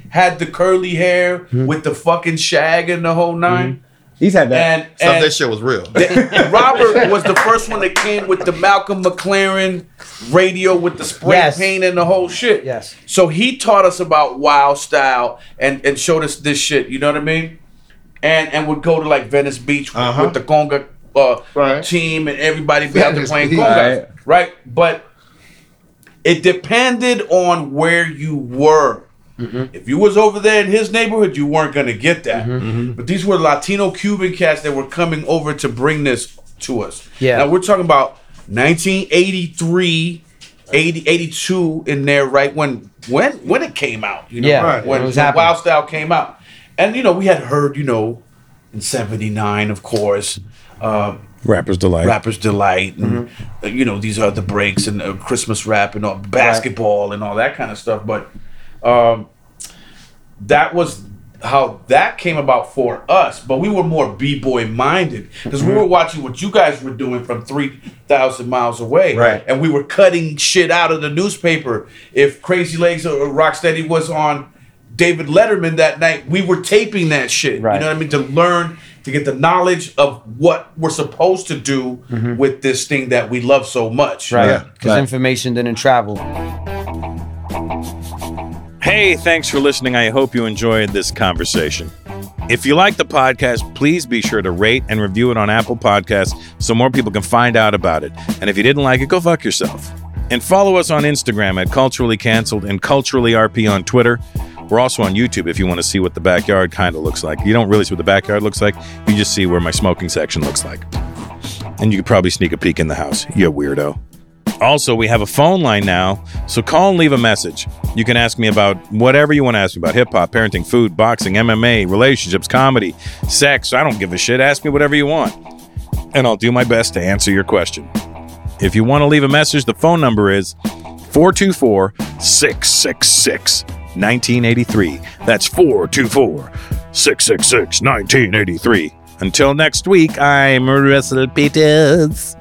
D: had the curly hair with the fucking shag and the whole nine.
G: He's had that.
B: And that shit was real.
D: Robert was the first one that came with the Malcolm McLaren radio with the spray paint and the whole shit.
C: Yes.
D: So he taught us about wild style and showed us this shit. You know what I mean? And would go to like Venice Beach with the conga team and everybody be out there playing conga. Right. But it depended on where you were. If you was over there in his neighborhood, you weren't going to get that. But these were Latino Cuban cats that were coming over to bring this to us.
C: Yeah.
D: Now we're talking about 1983, 82 in there, right? When it came out, you know, when Wild Style came out. And, you know, we had heard, you know, in 79, of course,
A: Rapper's Delight,
D: and, you know, these are the breaks and Christmas rap and all, basketball and all that kind of stuff. But that was how that came about for us, but we were more b-boy minded because we were watching what you guys were doing from 3,000 miles away,
B: right?
D: And we were cutting shit out of the newspaper. If Crazy Legs or Rocksteady was on David Letterman that night, we were taping that shit.
C: Right.
D: You know what I mean? To learn, to get the knowledge of what we're supposed to do with this thing that we love so much.
C: Right. Because information didn't travel.
A: Hey, thanks for listening. I hope you enjoyed this conversation. If you like the podcast, please be sure to rate and review it on Apple Podcasts so more people can find out about it. And if you didn't like it, go fuck yourself. And follow us on Instagram at Culturally Canceled and Culturally RP on Twitter. We're also on YouTube if you want to see what the backyard kind of looks like. You don't really see what the backyard looks like. You just see where my smoking section looks like. And you could probably sneak a peek in the house, you weirdo. Also, we have a phone line now, so call and leave a message. You can ask me about whatever you want to ask me about. Hip-hop, parenting, food, boxing, MMA, relationships, comedy, sex. I don't give a shit. Ask me whatever you want. And I'll do my best to answer your question. If you want to leave a message, the phone number is 424-666-1983. That's 424-666-1983. Until next week, I'm Russell Peters.